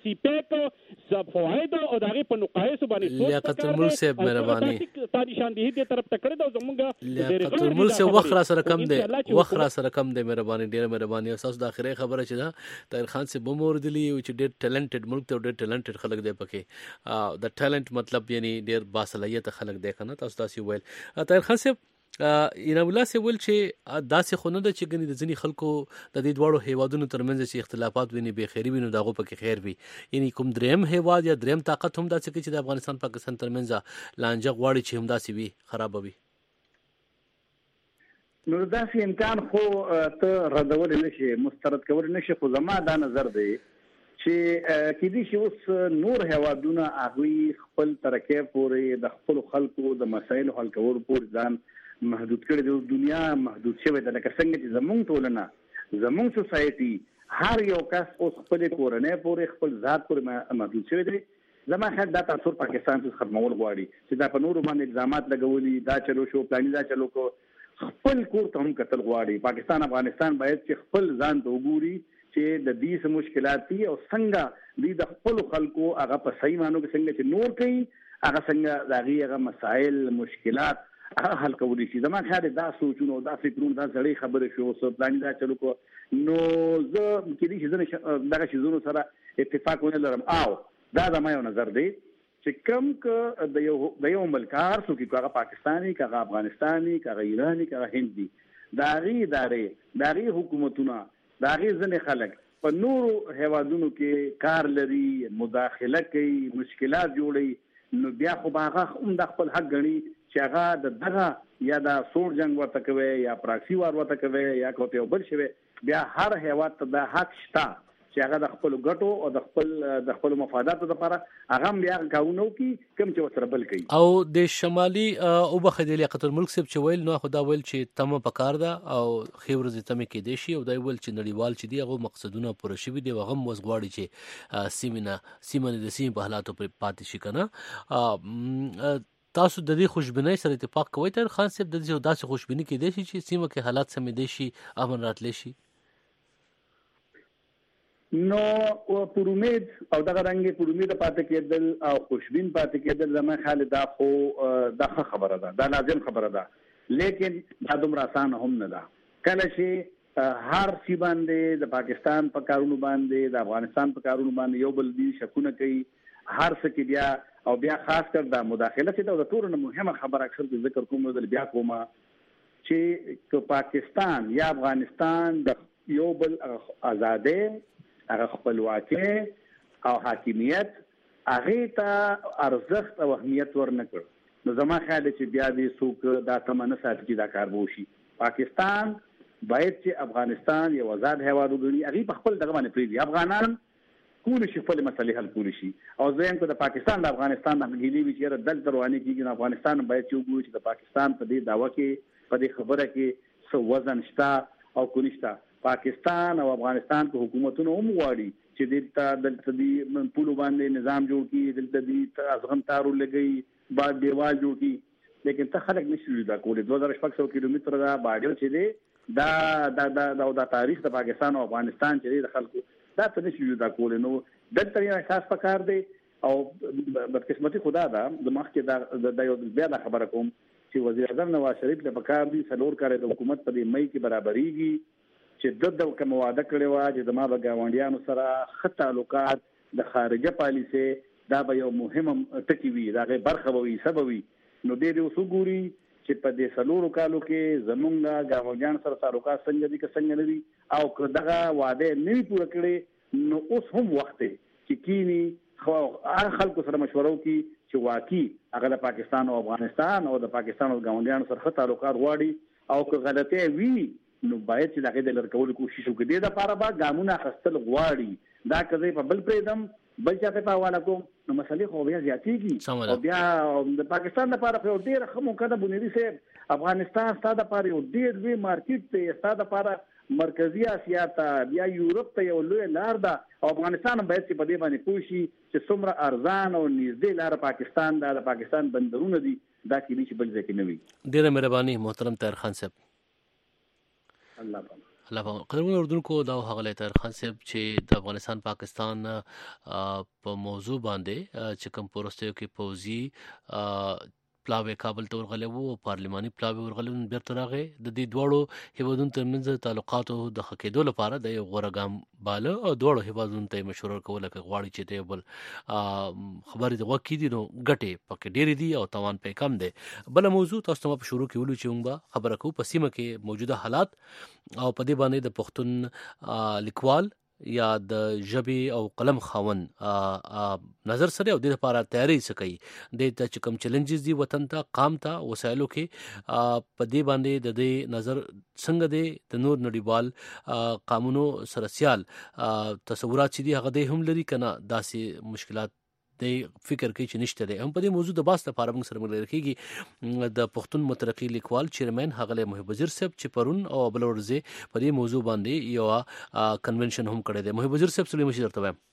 سیپیک فواید او د هغې په نقایصو باندې لیاقت الملک صاحب مهرباني تا نشاندهي دې طرف ته کړې ده او زمونږ لیاقت الملک صاحب وخت را سره کم دی، وخت را سره کم دی. مهرباني ډېره مهرباني. او ستاسو د آخري خبره چې ده طاهر خان صاحب هم اورېدلي چې ډېر ټیلنټډ ملک دی او ډېر ټیلنټډ خلک دی پکې. د ټیلنټ مطلب یعنی ډېر باصلاحیته خلک دی که نه، تاسو داسې وویل. طاهر خان صاحب انعام الله صاحب ویل چې داسې خو نه ده چې ګنې د ځینې خلکو د دې دواړو هیوادونو ترمنځ چې اختلافات ویني بې خیري وي نو د هغو پکې خیر وي. یعنی کوم دریم هیواد یا دریم طاقت هم داسې کوي چې د افغانستان پاکستان ترمنځ لانجه غواړي چې هم داسې وي خرابه وي. نو داسې امکان خو ته ردولی نه شي، مسترد کولی نه شي. خو زما دا نظر دی چې کېدای شي اوس نور هیوادونه هغوی خپل ترکیب پورې د خپلو خلکو د مسایلو حل کولو پورې ځان محدود کړی دی. دنیا محدود شوی ده، لکه څنګه چې زمونږ ټولنه زمونږ سوسایټي هر یو کس اوس خپلې کورنۍ پورې خپل ذات پورې محدود شوی دی. زما خیال دا تاثر پاکستان څخه ختمول غواړي چې دا په نورو باندې الزامات لګولي، دا چلو شو پلاني دا چلو کو خپل کور ته هم کتل غواړي. پاکستان افغانستان باید چې خپل ځان ته وګوري چې د دې څه مشکلات دي او څنګه دوی د خپلو خلکو هغه په صحیح معنو کې څنګه چې نور کوي هغه څنګه د هغې هغه مسایل مشکلات هغه حل کولی شي. زما خیال دا سوچونه دا فکرونه دا زړې خبرې شو څه پلاني دا چلو کو نو زه کېدای شي زه دغه شیزونو سره اتفاق ونه لرم. او دا زما یو نظر دی چې کوم که د یو د یو ملک هر څوک که هغه پاکستاني که هغه افغانستاني که هغه ایراني که هغه هند دي، د هغې ادارې د هغې حکومتونه د هغې ځینې خلک په نورو هیوادونو کې کار لري، مداخله کوي، مشکلات جوړوي، نو بیا خو به هغه هم د خپل حق ګڼي چې هغه د دغه یا د سوړ جنګ ورته کوي یا پراکسي وار ورته کوي یا کوته یو بل شوی. بیا هر هیواد ته د حق شته چې هغه د خپل ګټو او د خپل د خپل مفاداتو لپاره هغه هم بیا کارونه وکړي کوم چې ورسره بل کوي. او د شمالي اوبخه د لیاقت الملک صاحب چې ویل نو خدا ویل چې تمه پکار ده او خې ورځې تمه کېدای شي او دا ویل چې نړیوال چې دی هغه مقصدونه پوره شوي دي، هغه هم اوس غواړي چې سیمه سیمه د سیمې په حالاتو پرې پاتې شي که نه. تاسو د دې خوشبینۍ سره اتفاق کوئ طاهر خان صاحب؟ د دې داسې خوشبیني کېدای شي چې سیمه کې حالات سمېدای شي، امن راتلی شي؟ نو پر امید او دغه رنګې پر امید پاتې کېدل او خوشبین پاتې کېدل زما خیال دا خو دا ښه خبره ده، دا لازم خبره ده، لیکن دا دومره اسانه هم نه ده. کله چې هر څه باندې د پاکستان په کارونو باندې د افغانستان په کارونو باندې یو بل دي شکونه کوي، هر څه کې بیا او بیا خاص کر د مداخله چې د ټولو نه مهمه خبره اکثر د ذکر کوم د بیا کومه چې پاکستان یا افغانستان د یو بل آزادۍ، هغه خپلواکي او حاکمیت هغه ته ارزښت او اهمیت ورنکړ. نو زما خیال چې بیا دې څوک دا تمنه ساتي چې دا کار وشي. پاکستان باید چې افغانستان یو آزاد هیواد وګڼي، هغه په خپل دغه باندې پریږدي، افغانان کولی شي خپل مسلې حل کولی شي. او زه هم که د پاکستان د افغانستان د غیلي وی چې دلته روانې کېږي، نو افغانستان باید چې وګوري چې د پاکستان په دې دعوه کې په دې خبره کې څه وزن شته او کو نشته. پاکستان او افغانستان په حکومتونو هم غواړي چې دلته دلته دې پولو باندې نظام جوړ کړي، دلته دې ازغن تارو لګي، بعد دیوال جوړ کړي، لیکن ته خلک نشي جدا کولی. دوه زره شپږ سوه کیلومتره دا باډر چې دی دا دا دا دا تاریخ د پاکستان او افغانستان چې دی د خلکو دا ته نشي جدا کولی. نو دلته یو احساس پکار دی او بدقسمتي خدا ده د مخکې دا یو بیا دا خبره کوم چې وزیر اعظم نواز شریف له پکار دی څلور کال د حکومت په دې مئی کې برابرېږي چې د کوم وعده کړې وه چې زما به ګاونډیانو سره ښه تعلقات د خارجه پالیسۍ دا به یو مهم ټکي وي، د هغې برخه به وي، څه به وي. نو دې دې اوس وګوري چې په دې څلورو کالو کې زمونږ ګاونډیانو سره تعلقات څنګه دي که څنګه نه دي، او که دغه وعده نه وي پوره کړې نو اوس هم وخت دی چې کینی خو هغه خلکو سره مشوره وکړي چې واقعي هغه د پاکستان او افغانستان او د پاکستان او ګاونډیانو سره ښه تعلقات غواړي، او که غلطۍ وي نو باید چې د هغې د لرې کولو کوشش وکړي. دې دپاره به ګامونه اخیستل غواړي. دا که زه په بل پرېږدم بل چا ته په حواله کوم نو مسلې خو بیا زیاتېږي. او بیا د پاکستان لپاره خو یو ډېره ښه موقع ده بنیادي صاحب، افغانستان ستا دپاره یو ډېر لوی مارکیټ دی، ستا دپاره مرکزي اسیا ته بیا یورپ ته یو لوی لار ده، او افغانستان هم باید چې په دې باندې پوه شي چې څومره ارزان او نږدې لاره پاکستان ده، د پاکستان بندرونه دي، دا کیدای شي بل ځای کې نه وي. ډېره مهرباني محترم طاهر خان صاحب. الله پاک الله پاک. قدرمن اردوونکو، دا هغه طاهر خان صاحب چې د افغانستان پاکستان په موضوع باندې چې کوم پروستیو کې پوځي پلاوی کابل ته ورغلی وو او پارلماني پلاوی ورغلی و، بیرته راغی. د دې دواړو هیوادونو ترمنځ تعلقاتو د ښه کېدو لپاره د یو غوره ګام باله او دواړو هیوادونو ته یې مشوره کوله که غواړي چې د یو بل خبرې د غوږ کېدي نو ګټې پکې ډېرې دي او تاوان پې کم دی. بله موضوع تاسو ته ما په شروع کې ویلو چې موږ به خبره کوو په سیمه کې موجوده حالات او په دې باندې د پښتون لیکوال یا د ژبې او قلم خاوند نظر سره او د لپاره تیاری څه کوي، د ته چې کوم چیلنجز دي وطن ته قام ته وسایلو کې په دې باندې د دې نظر څنګه دی، د نور نړیوال قانونو سره سیال تصورات چې دي هغه دی هم لري کنه داسې مشکلات دی فکر کوي چې نشته دی. هم په دې موضوع د باس لپاره موږ سره ملګری کېږي د پښتون مترقي لیکوال چیرمن ښاغلی محب وزیر صاحب چې پرون او بله ورځ په دې موضوع باندې یو کنونشن هم کړی دی. محب وزیر صاحب سلیم مشي درته وایم.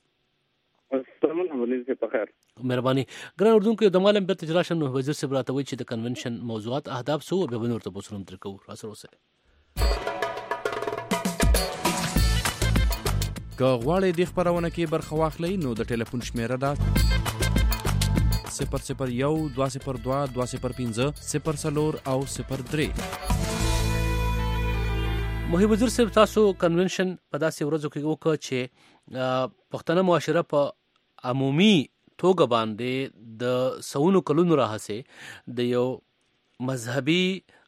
مهرباني. ګران اردوونکو، د مالم بیرته چې راشم محب وزیر صاحب راته وایي چې د کنونشن موضوعات اهداف څه وو، بیا به ورته پوښتنه هم ترې کوو. راسره اوسئ. که غواړئ دې خپرونه کې برخه واخلئ نو د ټلیفون شمیره ده صفر صفر یو دوه صفر دوه دوه صفر پنځه صفر څلور او صفر درې. محب وزیر صاحب، تاسو کنونشن په داسې ورځو کې وکړه چې پښتنه معاشره په عمومي توګه باندې د سونو کلونو راهسې د یو مذهبي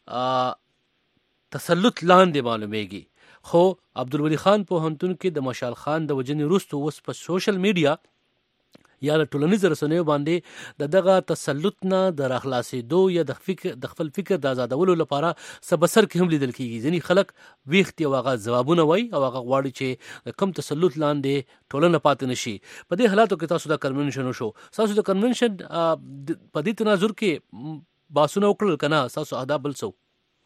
تسلط لاندې معلومیږي، خو عبدالولي خان پوهنتون کې د مشال خان د وجنې وروسته اوس په سوشل میډیا یا د ټولنیزو رسنیو باندې د دغه تسلط نه د راخلاصېدو یا د فکر د خپل فکر د آزادولو لپاره سبسر کې هم لیدل کېږي. ځینې خلک ویښتي او هغه ځوابونه وایي او هغه غواړي چې کم تسلط لاندې ټولنه پاتې نشي. په دې حالاتو کې تاسو د کنونشن وشو، تاسو د کنونشن په دې تناظر کې باسونه وکړل که نه، تاسو اهداف بل څه؟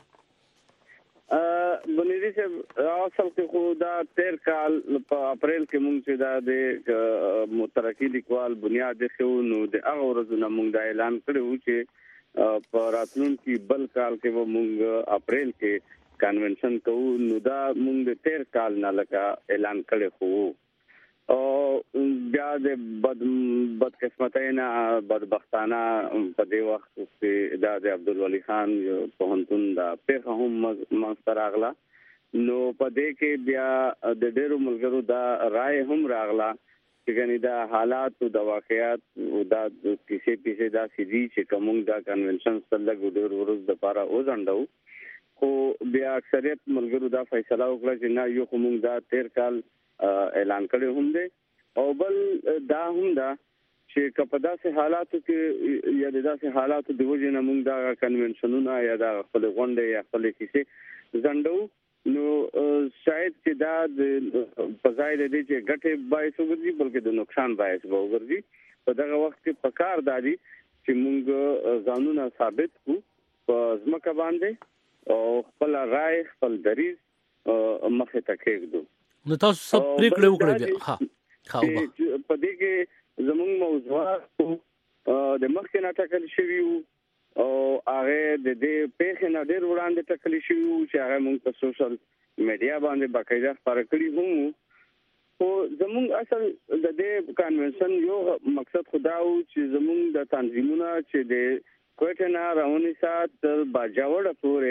بنیادی صاحب اصل کې خو دا تیر کال په اپریل کې مونږ چې دا د مترقي لیکوال بنیاد خو نو د هغه ورځو نه مونږ دا اعلان کړو چې په راتلونکي بل کال کې و مونږ اپریل کې کنونشن کوو. نو دا مونږ د تیر کال نه لکه اعلان کړی خو او بیا د بد بدقسمتۍ نه بدبختانه په دې وخت کې دا د عبدالولي خان پوهنتون دا پیښه هم منځته راغله. نو په دې کې بیا د ډېرو ملګرو دا رائے هم راغله چې ګنې دا حالات او د واقعیات او دا کیسې پیسې دا سیدي چې کوم دا کنونشن سره لګو ډېر ورځ د پاره وځنډو، خو بیا اکثریت ملګرو دا فیصله وکړه چې نه یو کوم دا تیر کال اعلان کړی هم دی. او بل دا هم دا چې کپدا سه حالاتو کې یا داسې حالاتو د وجې نه موږ دا کنونشنونه یا دا خپل غونډه یا خپل کیسه زندو نو شاید چې دا د فضای د دې چې ګټه باعث وګرځي بلکې د نقصان باعث وګرځي په دغه وخت کې پکار دادي چې موږ ځانونه ثابت کو په ځمکه باندې او خپل رائے خپل دریز مخه تکېږو. نو تاسو سب پریکړه وکړه. ها ها په دې کې زموږ موضوعات د مخکې نه ټاکل شوی او هغه د دې پیښې نه ډېر وړاندې ټاکل شوی چې هغه موږ په سوشل میډیا باندې باقاعده خبره کړې وو. او زموږ اصل د دې کنونشن یو مقصد خدا و چې زموږ د تنظیمونو چې د کوټنا راونی سات باجوړ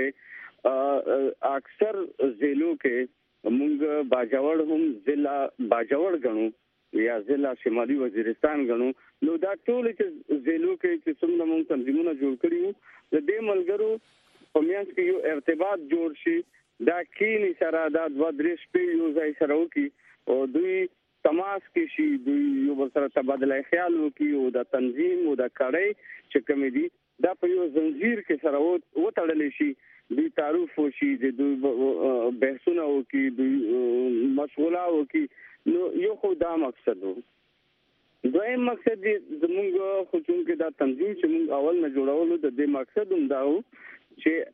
پورې اکثر ضلعو کې موږ باجوړ هم ضلع باجوړ غنو یا ضلع شمالي وزیرستان غنو. نو دا ټول چې ضلعو کې چې څومره موږ تنظیمونه جوړ کړیو د دې ملګرو په میانس کې یو ارتباط جوړ شي دا کینی سره دا د ودرش په یو ځای سره وکي او دوی تماس کې شي دوی یو بل سره تبادله خیال وکي او د تنظیم او د کړۍ چې کمیدي دا په یو زنجیر کې سره وتړل شي دوی تعارف وشي د دوی بحثونه وکي دوی مشغوله وکي. نو یو خو دا مقصد وو. دویم مقصد زموږ خو چې دا تنظیم چې موږ اول نه جوړولو د دې مقصد هم دا و چې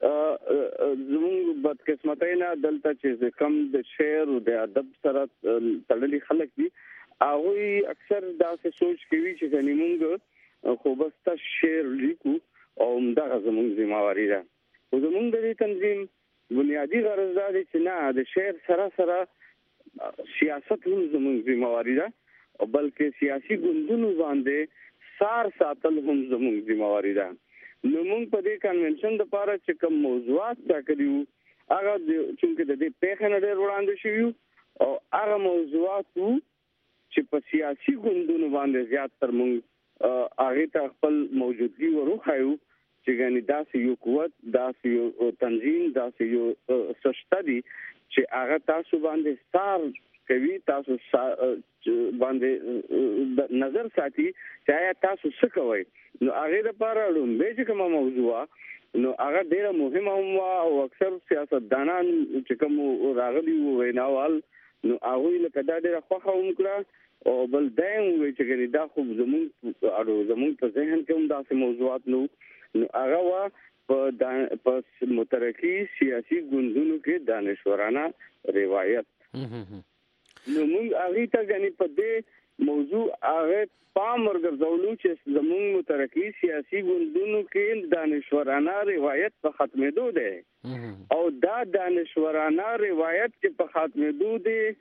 زموږ بدقسمتۍ نه دلته چې کم د شعر او د ادب سره تړلي خلک دي هغه اکثر دا څه سوچ کوي چې کني موږ خو بس تا شعر لیکو او دا زموږ ذمہواری ده. او زموږ د دې تنظیم بنیادی غرض دا دی چې نه د شعر سره سره سیاست هم زموږ ذمہواری ده او بلکې سیاسي ګوندونو باندې سار ساتل هم زموږ ذمہواری ده. نو موږ په دې کنونشن د لپاره چې کوم موضوعات ټاکلیو هغه چې د دې پیښې نه ډېر وړاندې شوی او هغه موضوعات چې په سیاسي ګوندونو باندې زیات تر موږ هغه ته خپل موجودګي وروخایو چې ګنې داسې یو قوت داسې یو تنظیم داسې یو سشتدي چې هغه تاسو باندې سار کوي تاسو باندې نظر ساتي چې آیا تاسو څه کوئ. نو هغه لپاره لومبه چې کومه موضوع نو هغه ډیره مهمه هم او اکثر سیاستدانان چې کوم راغلي ویناوال نو هغه لکه دا ډیره خوښه هم کړه او بل دایم وی چې دا خو زموږ اړو زموږ په ذهن کې هم داسې موضوعات نو نو هغه وا په په مترقي سیاسي ګوندونو کې دانشورانه روایت نو موږ هغه ته غني په دې موضوع هغه پام ورګرځولو چې زموږ مترقي سیاسي ګوندونو کې دانشورانه روایت په ختمېدو ده او دا دانشورانه روایت چې په ختمېدو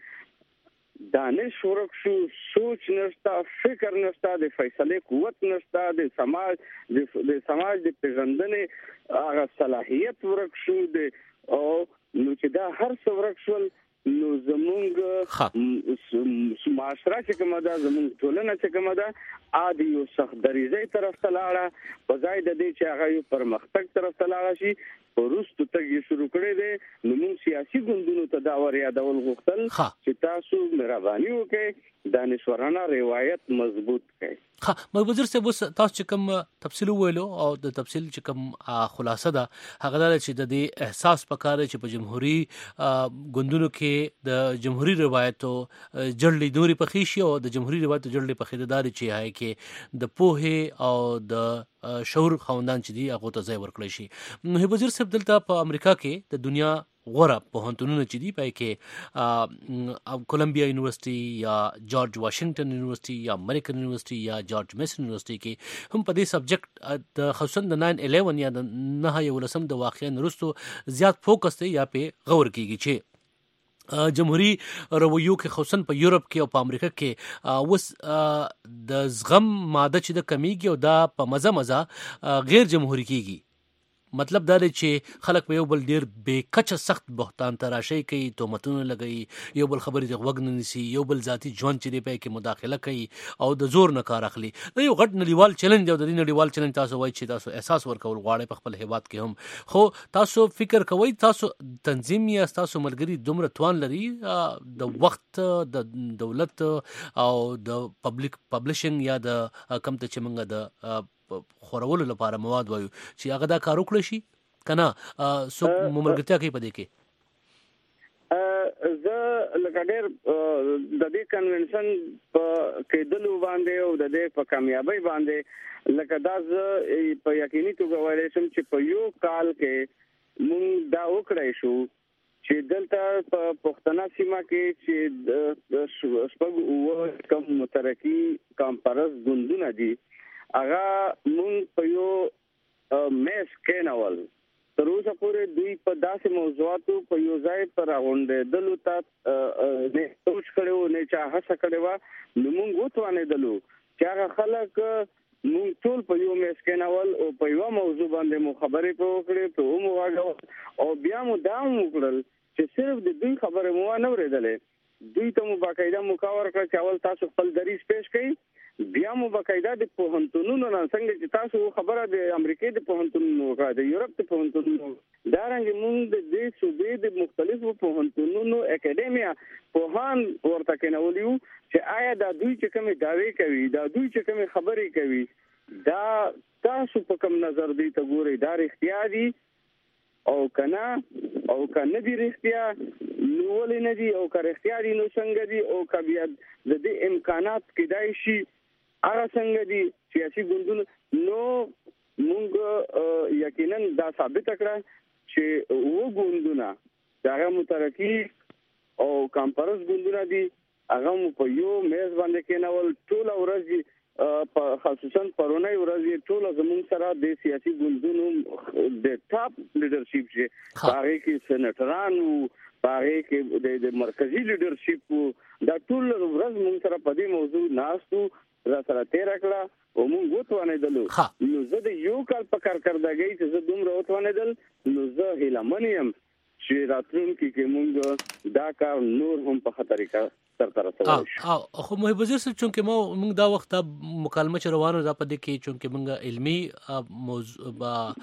ده دانش ورکشو سوچ نشتا فکر نشتا د فیصله قوت نشتا د سماج د سماج د پیژندنې هغه صلاحیت ورکشو د او نو چې دا هر څو ورکشول نو زمونږ معاشره چې کومه ده زمونږ ټولنه چې کومه ده عادي یو سخت دریزۍ طرف ته لاړه په ځای د دې چې هغه یو پرمختګ طرف ته لاړه شي وروسته تګ یې شروع کړی دی نو موږ سیاسي ګوندونو ته دا ور یادول غوښتل چې تاسو مهرباني وکړئ دانشورانه روایت مضبوط کړئ. ها مګ وزیر صاحب تاسو چې کوم تفصیل ویلو او د تفصیل چې کوم خلاصه ده هغه دا چې د دې احساس پکاره چې په جمهوریت ګوندونو کې د جمهوریت روایتو جړلې دوري پخې شي او د جمهوریت روایتو جړلې پخې داري چې هاي کې د پوهه او د شعور خوندان چې دی هغه ته ځای ورکړی شي. نو وزیر صاحب دلته په امریکا کې د دنیا غوره پوهنتونونه چې دی پای کې کولمبیا یونیورسيټي یا جارج واشنگټن یونیورسيټي یا امریکن یونیورسيټي یا جارج میسن یونیورسيټي کې هم په دې سبجیکټ د خصوصا د ناین الیون یا د نه یولسم د واقعیا وروسته زیات فوکس دی یا په غور کیږي چې جمهوری رویو کې خصوصا په یورپ کې او په امریکا کې وس د زغم ماده چې د کمیږي او دا په مزه مزه غیر جمهوری کیږي مطلب دا دی چې خلک په یو بل ډیر بې کچه سخت بهتان تراشي کوي، تهمتونه لګوي، یو بل خبرې ته غوږ نه نیسي، یو بل ذاتي ژوند چې دی په کې مداخله کوي او د زور نه کار اخلي. دا یو غټ نړیوال چیلنج دی او د دې نړیوال چیلنج تاسو وایي چې تاسو احساس ورکول غواړئ په خپل هیواد کې هم، خو تاسو فکر کوئ تاسو تنظیم یا تاسو ملګري دومره توان لري د وخت د دولت او د پبلک پبلشنګ یا د کم ته چې موږ د خورولو لپاره مواد وایو چې هغه دا کار وکړي شي کنه څوک مملګرتیا کوي په دې کې؟ زه لکه ډېر د دې کنونشن په کېدلو باندې او د دې په کامیابی باندې لکه دا زه په یقیني توګه ویلی شم چې په یو کال کې مونږ دا وکړی شو چې دلته په پښتنه سیمه کې چې شپږ اووه کم مترقي کانفرنس ګوندونه دي هغه مونږ په یو میز کېنول، تر اوسه پورې دوی په داسې موضوعاتو په یو ځای پر راغونډېدلو ته نه سوچ کړی و نه چا هڅه کړې وه، نو مونږ وتوانېدلو چې هغه خلک مونږ ټول په یو میز کېنول او په یوه موضوع باندې مو خبرې پرې وکړې، په مو وغږول او بیا مو دا هم وکړل چې صرف د دوی خبرې مو ونه اورېدلې، دوی ته مو باقاعده موقع ورکړه چې اول تاسو خپل دریځ پیش کړئ، بیا مو باقاعده د پوهنتونونو نه څنګه چې تاسو خبره د امریکای د پوهنتونونو وکړه، د یورپ د پوهنتونونو، دارنګه موږ د دې صوبې د مختلفو پوهنتونونو اکیډمیا پوهان ورته کېنولي وو چې آیا دا دوی چې کومې دعوې کوي، دا دوی چې کومې خبرې کوي، دا تاسو په کوم نظر دی ته ګورئ دا رښتیا دي او کنه او کنه دي رښتیا نو ولې نه دي، او که رښتیا دي نو څنګه دي، او که بیا د دې امکانات کیدای شي هغه څنګه دي سیاسي ګوندونه، نو موږ یقینا دا ثابته کړه چې اووه ګوندونه د هغه مترقي او کانفرنس ګوندونه دي هغه مو په یو میز باندې کېنول، ټوله ورځ په خصوصا پرونی ورځ ټوله زموږ سره د سیاسي ګوندونو د ټاپ لیډرشپ چې په هغې کې سینټران وو، په هغې کې د مرکزي لیډرشپ وو، دا ټول ورځ موږ سره په دې موضوع ناست وو، را سره تېره کړه او موږ وتوانېدلو. نو زه د یو کال په کارکردګۍ چې زه دومره وتوانېدل، نو زه هیله یم چې راتلونکي کې موږ دا کار نور هم په ښه طریقه سرته رسولی شو. خو محب وزیر صاحب چونکې ما موږ دا وخت مکالمه چې روانه ده په دې کې چونکې موږ علمي موضوع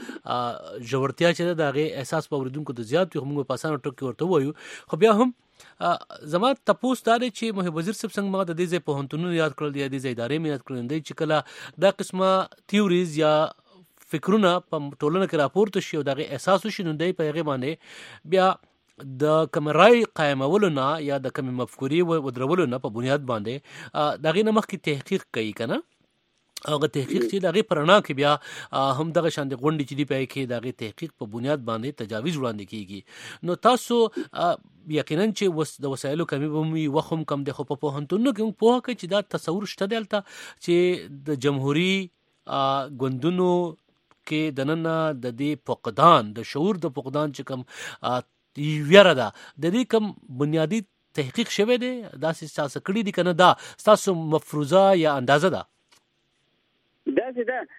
ژورتیا چې ده د هغې احساس په اورېدونکو ته زیات وي، خو موږ په اسانه ټکو کې ورته ووایو، خو بیا هم زما تپوس دا دی چې محب وزیر صاحب څنګه ما د دې ځای پوهنتونونه یاد کړل یا دې ځای ادارې مې یاد کړل، دی چې کله دا قسمه تیوریز یا فکرونه په ټولنه کې راپورته شي او د هغې احساس وشي، نو دی په هغې باندې بیا د کوم رای قایمولو نه یا د کوم مفکورې ودرولو نه په بنیاد باندې د هغې نه مخکې تحقیق کوي که نه، هغه تحقیق چې د هغې په رڼا کې بیا هم دغه شان د غونډې چې دي په هغې کې د هغې تحقیق په بنیاد باندې تجاویز وړاندې کېږي. نو تاسو یقینا چې د وسایلو کمی به وي، وخت هم کم دی، خو په پوهنتونونو کې موږ پوهه کوي چې دا تصور شته دی هلته چې د جمهوري ګوندونو کې دننه د دې فقدان د شعور د فقدان چې کوم ویره ده د دې کوم بنیادي تحقیق شوی دی، داسې ستاسو کړي دي که نه، دا ستاسو مفروضه یا اندازه ده؟ داسې ده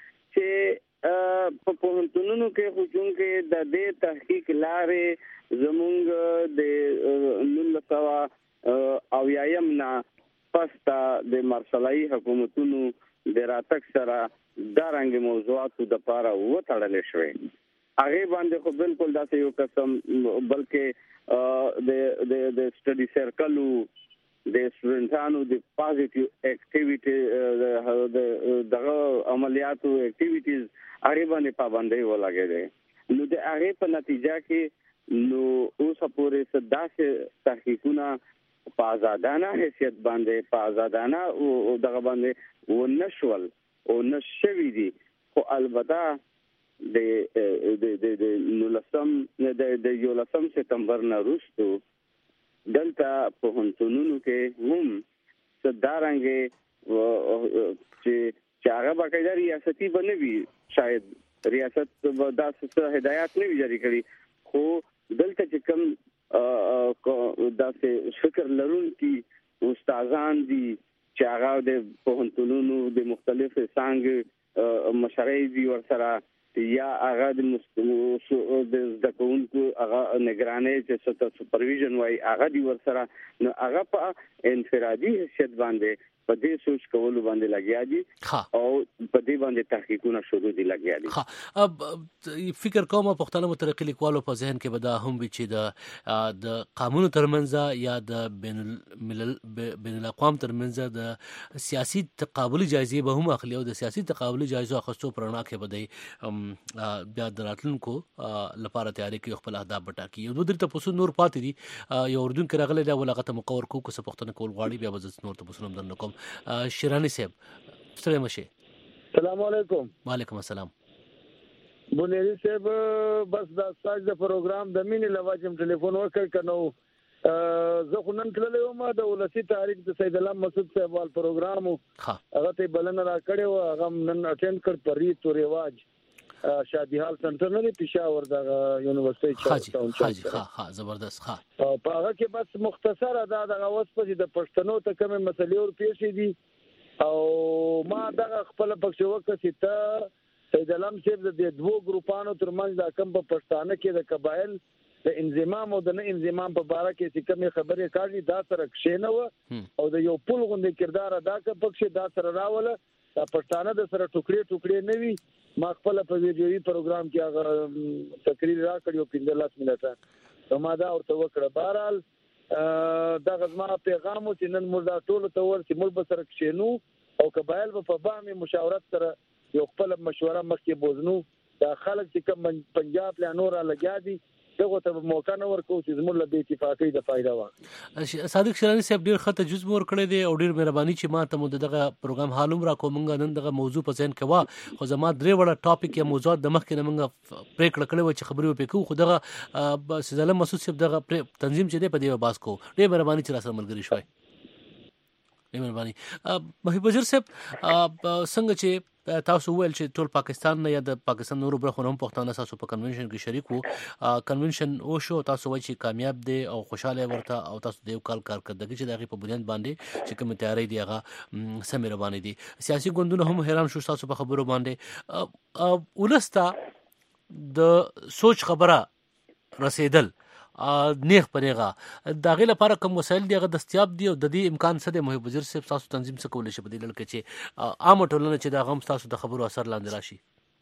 چې په پوهنتونونو کې خو چونکې د دې تحقیق لارې زمونږ د نولس سوه اویایم نه پس ته د مرسلایي حکومتونو د راتګ سره دا رنګې موضوعاتو دپاره وتړلې شوې، هغې باندې خو بالکل داسې یو قسم بلکې د سټډي سرکل د سټوډنټانو د پازیټیو اکټیویټي دغه عملیاتو اکټیویټیز هغې باندې پابندۍ ولګېدې، نو د هغې په نتیجه کې نو اوسه پورې څه داسې تحقیقونه په آزادانه حیثیت باندې په آزادانه دغه باندې ونه شول او نه شوي دي، خو البته د نولسم د یولسم سپتمبر نه وروستو دلته پوهنتونونو کې هم څه دا رنګې چې هغه باقاعده ریاستي به نه وي، شاید ریاست به داسې څه هدایات نه وي جاري کړي، خو دلته چې کوم داسې فکر لرونکي استادان دي چې هغه د پوهنتونونو د مختلفو څانګې مشرۍ دي ورسره یا هغه د د کوونکو هغه نگرانۍ چې ست سپرویژن وای هغه دی ورسره نو هغه په انفرادي حیثیت باندې په دې سوچ کولو باندې لګیا دي او په دې باندې تحقیقونه شروع دي لګیا دي. ها اب فکر کوم پښتانه مترقي لیکوالو په ذهن کې به دا هم وي چې د د قانون ترمنځ یا د بین الملل بین الاقوام ترمنځ د سیاسي تقابلي جایزې به هم اخلي او د سیاسي تقابلي جایزو اخستو پرنا کې به د بیا دراتلونکو لپاره تیاری کوي خپل اهداف بټاکي. یو دوه تاسو نور پاتې دي یو اردن کې راغلي دا ولاغت مقور کو کو پښتنه کول غواړي بیا به نور تاسو هم درنه کوم. شیرانی صاحب ستړي مشه. السلام علیکم. وعلیکم السلام. بونیری صاحب بس دا ساج د پروګرام د مینې لواجم ټلیفون وکړ کنو زه خو نن تللی وم د ولسی تاریخ د سید الله مسعود صاحب وال پروګرام هغه ته بلنه را کړې و هغه نن اټینډ کړ پر ریت او رواج شادي حال سنټر نه پېښور د یونیورسيټي حاجی حاجی ها ها زبردست ها په هغه کې بس مختصر ادا د اوس په د پښتنو ته کوم مسلې ور پیښې دي او ما دغه خپل پښتو وکړ ته سید علم صاحب د دوه ګروپانو ترمنځ د کم په پښتانه کې د قبایل د انضمام او د نه انضمام په اړه کې چې کومه خبرې کاږي دا سره کښینه و او د یو پل غوندې کردار ادا کړ پکې دا سره راوله دا پښتانه د سره ټوکړي ټوکړي نه وي. ما خپل په ویډیوي پروګرام کې هغه تقریر را کړیو پنځلس منټه نو ما دا ورته وکړه. بهرحال دا غزما پیغام چې نن موږ دا ټول ته ور چې موږ به سره کښینو او قبایل په بامي مشاورت سره یو خپل مشوره مخکې بوزنو. دا خلک چې کوم پنجاب له نور لګیا دي دغه ته موقع نه ورکو چې زموږ له بې اتفاقۍ د فائدہ وا. صادق شیرانی صاحب ډیر خطه جزء ور کړی دی او ډیر مهرباني چې ما ته مو دغه پروګرام حالوم را کومنګ نن دغه موضوع په ذهن کې وا خو زما درې وړه ټاپک یا موضوعات د مخ کې نمنګ پریکړه کړې و چې خبرې وکړو خو دغه سید علم مسعود صاحب دغه تنظیم چې دی په دې باس کو ډیر مهرباني چې را سره ملګری شوي. ډیر مهرباني. محب وزیر صاحب څنګه چې تاسو ویل چې ټول پاکستان نه یا د پاکستان نورو برخو هم پښتانه تاسو په کنونشن کې شریک وو کنونشن او شو تاسو وایي چې کامیاب دی او خوشاله ورته او تاسو د یو کال کارکردګي چې دغه په بنیاد باندې چې کوم تیاری دی هغه سمې روانې دي. سیاسي ګوندونه هم حیران شو تاسو په خبرو باندې ولستا د سوچ خبره رسیدل نیغ پرېغه داغه لپاره کوم وسایل دی هغه دستیاب دي او د دې امکان څه دی محب وزیر صاحب تاسو تنظیم څه کولای شي په دې لړ کې چې عام ټولنه چې دا غم تاسو د خبرو اثر لاندې راشي.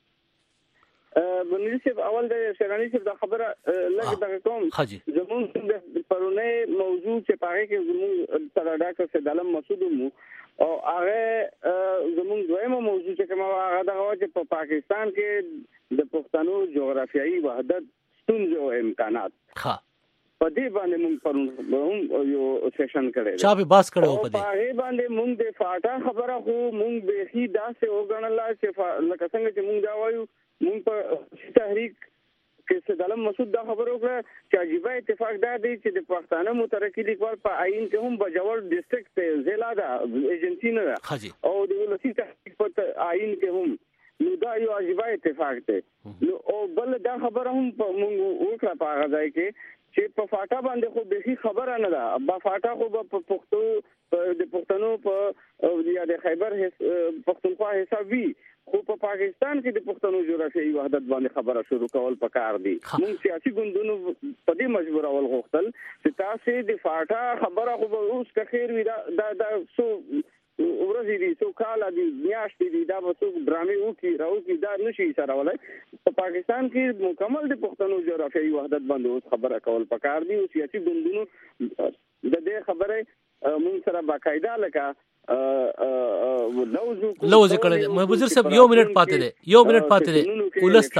بنری صاحب اول د شیرانی صاحب د خبره لږ دغه کوم زموږ د پرونه موضوع چې پاره کې زموږ سره ډاکټر سید علم مسعود مو او هغه زموږ دویمه موضوع چې کوم هغه دغه چې په پاکستان کې د پښتنو جغرافیایي وحدت ستونزې او امکانات ها په دې باندې موږ پرون یو سیشن کړی چا به باس کړو په دې په باندې موږ د فاټا خبره خو موږ به هی داسې وګڼل چې لکه څنګه چې موږ دا وایو موږ په تحریک کې سید علم مسعود دا خبره وکړه چې عجیب اتفاق دا دی چې د پښتانه مترقي لیکوال په آئین کې هم بجوړ ډیسټریکټ ته ضلع دا ایجنسی نه او د ولسی تحریک په آئین کې هم نو دا یو عجیب اتفاق دی. نو او بل دا خبره هم موږ وکړه په هغه ځای کې چې په فاټا باندې خو به خبره نه ده. با فاټا خو په پښتو د پښتنو په یا د خیبر پښتونخوا حساب وی خو په پاکستان کې د پښتنو جغرافیایي وحدت باندې خبره شروع کول پکار دي. موږ سیاسي ګوندونو په دې مجبور اول غوښتل چې تاسو د فاټا خبره خو اوس که خیر وي دا دا سو ورځې دي سو کال دي میاشتې دي دا به څوک ډرامې وکړي راوکړي دا نشي سره ولای. په پاکستان کې مکمل د پښتنو جغرافیایي وحدت باندې اوس خبره کول پکار دي او سیاسي ګوندونو د دې خبره موږ سره باقاعده لکه لوز کړل. محب وزیر صاحب یو منټ پاتې دی یو منټ پاتې دی ولستا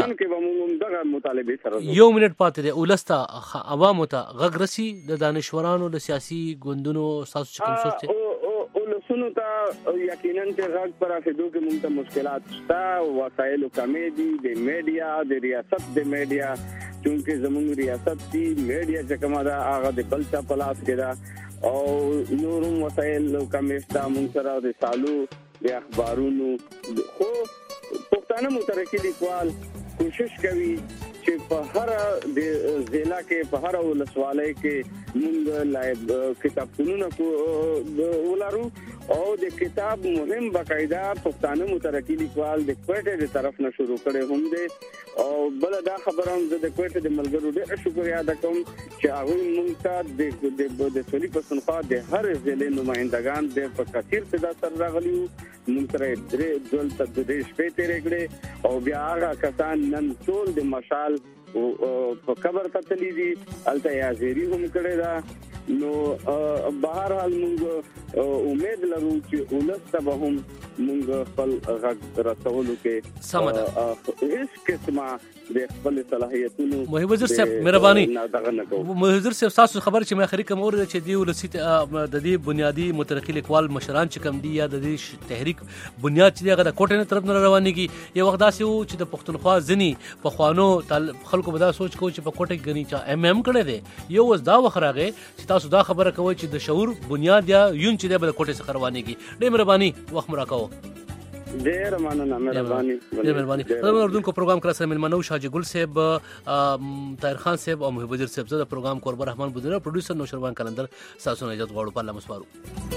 یو منټ پاتې دی ولستا عوامو ته غږ رسی د دانشورانو د سیاسي ګوندونو تاسو کوم سوچ ولسونو ته یقینا چې غږ پر افیدو کې موږ ته مشکلات شته وسایل کمې دي د میډیا د ریاست د میډیا چې زموږ ریاست دی میډیا چې کومه دا هغه د بل څه پلاس کې دا او نورم وسایل کمیشته مونږ سره د سالو د اخبارونو خو پښتانه مترقي لیکوال کوشش کوي چې په هر د ضلع کې په هر ولسوالۍ کې مونږ لایب کتابتونونه ولرو او د کتاب مهم باقاعده پښتانه مترقي لیکوال د کوټه د طرف نه شروع کړي هم دي او بل دا خبره هم د کوټه د ملګرو ډېر شکریا ده کوم چې هغه مونږ ته د د سولي پښتونخوا د هر ضلع نمائندگان د په کثیر تعداد سره راغلي مونږ سره درې ډول ته د شپې تیرې کړې او بیا هغه کسان نن ټول د مشال په قبر ته تللی دي الته یازيري هم کړی دا نو بهر حال مونږ امید لرو چې ولسته به هم مونږ خپل غږ رسولو کې سمه ده هیڅ قسمه د خپل صلاحیتونو محب وزیر صاحب مهرباني محب وزیر صاحب تاسو خبر چې مې اخري کوم اور چې دی ولسی د دې بنیادی مترقي لیکوال مشران چې کم دي یا د دې تحریک بنیاد چې هغه د کوټې نه طرف نه روانيږي یو وخت داسې وو چې د پښتونخوا ځنی په خوانو خلکو به دا سوچ کو چې په کوټه کې غني چا ام ام کړي دي یو وس دا وخراغه چې تاسو دا خبره کوي چې د شعور بنیاد یا یون چې د کوټې څخه روانيږي ډېر مهرباني وخت مراکاو ډېر مننه مهرباني ډېر مهرباني زموږ اردوونکو پروګرام کړه سره ملمنو شاجي ګل صاحب طاهر خان صاحب او محب وزیر صاحب زده پروګرام قربان رحمان بودره پروډوسر نوشروان کلندر تاسو نه اجازه غواړو په الله مسوارو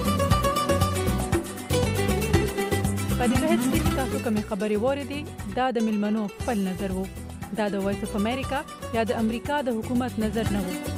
په دې وخت کې تاسو کوم خبري وریدي دا د ملمنو خپل نظر وو دا د وایس اف امریکا یا د امریکا د حکومت نظر نه وو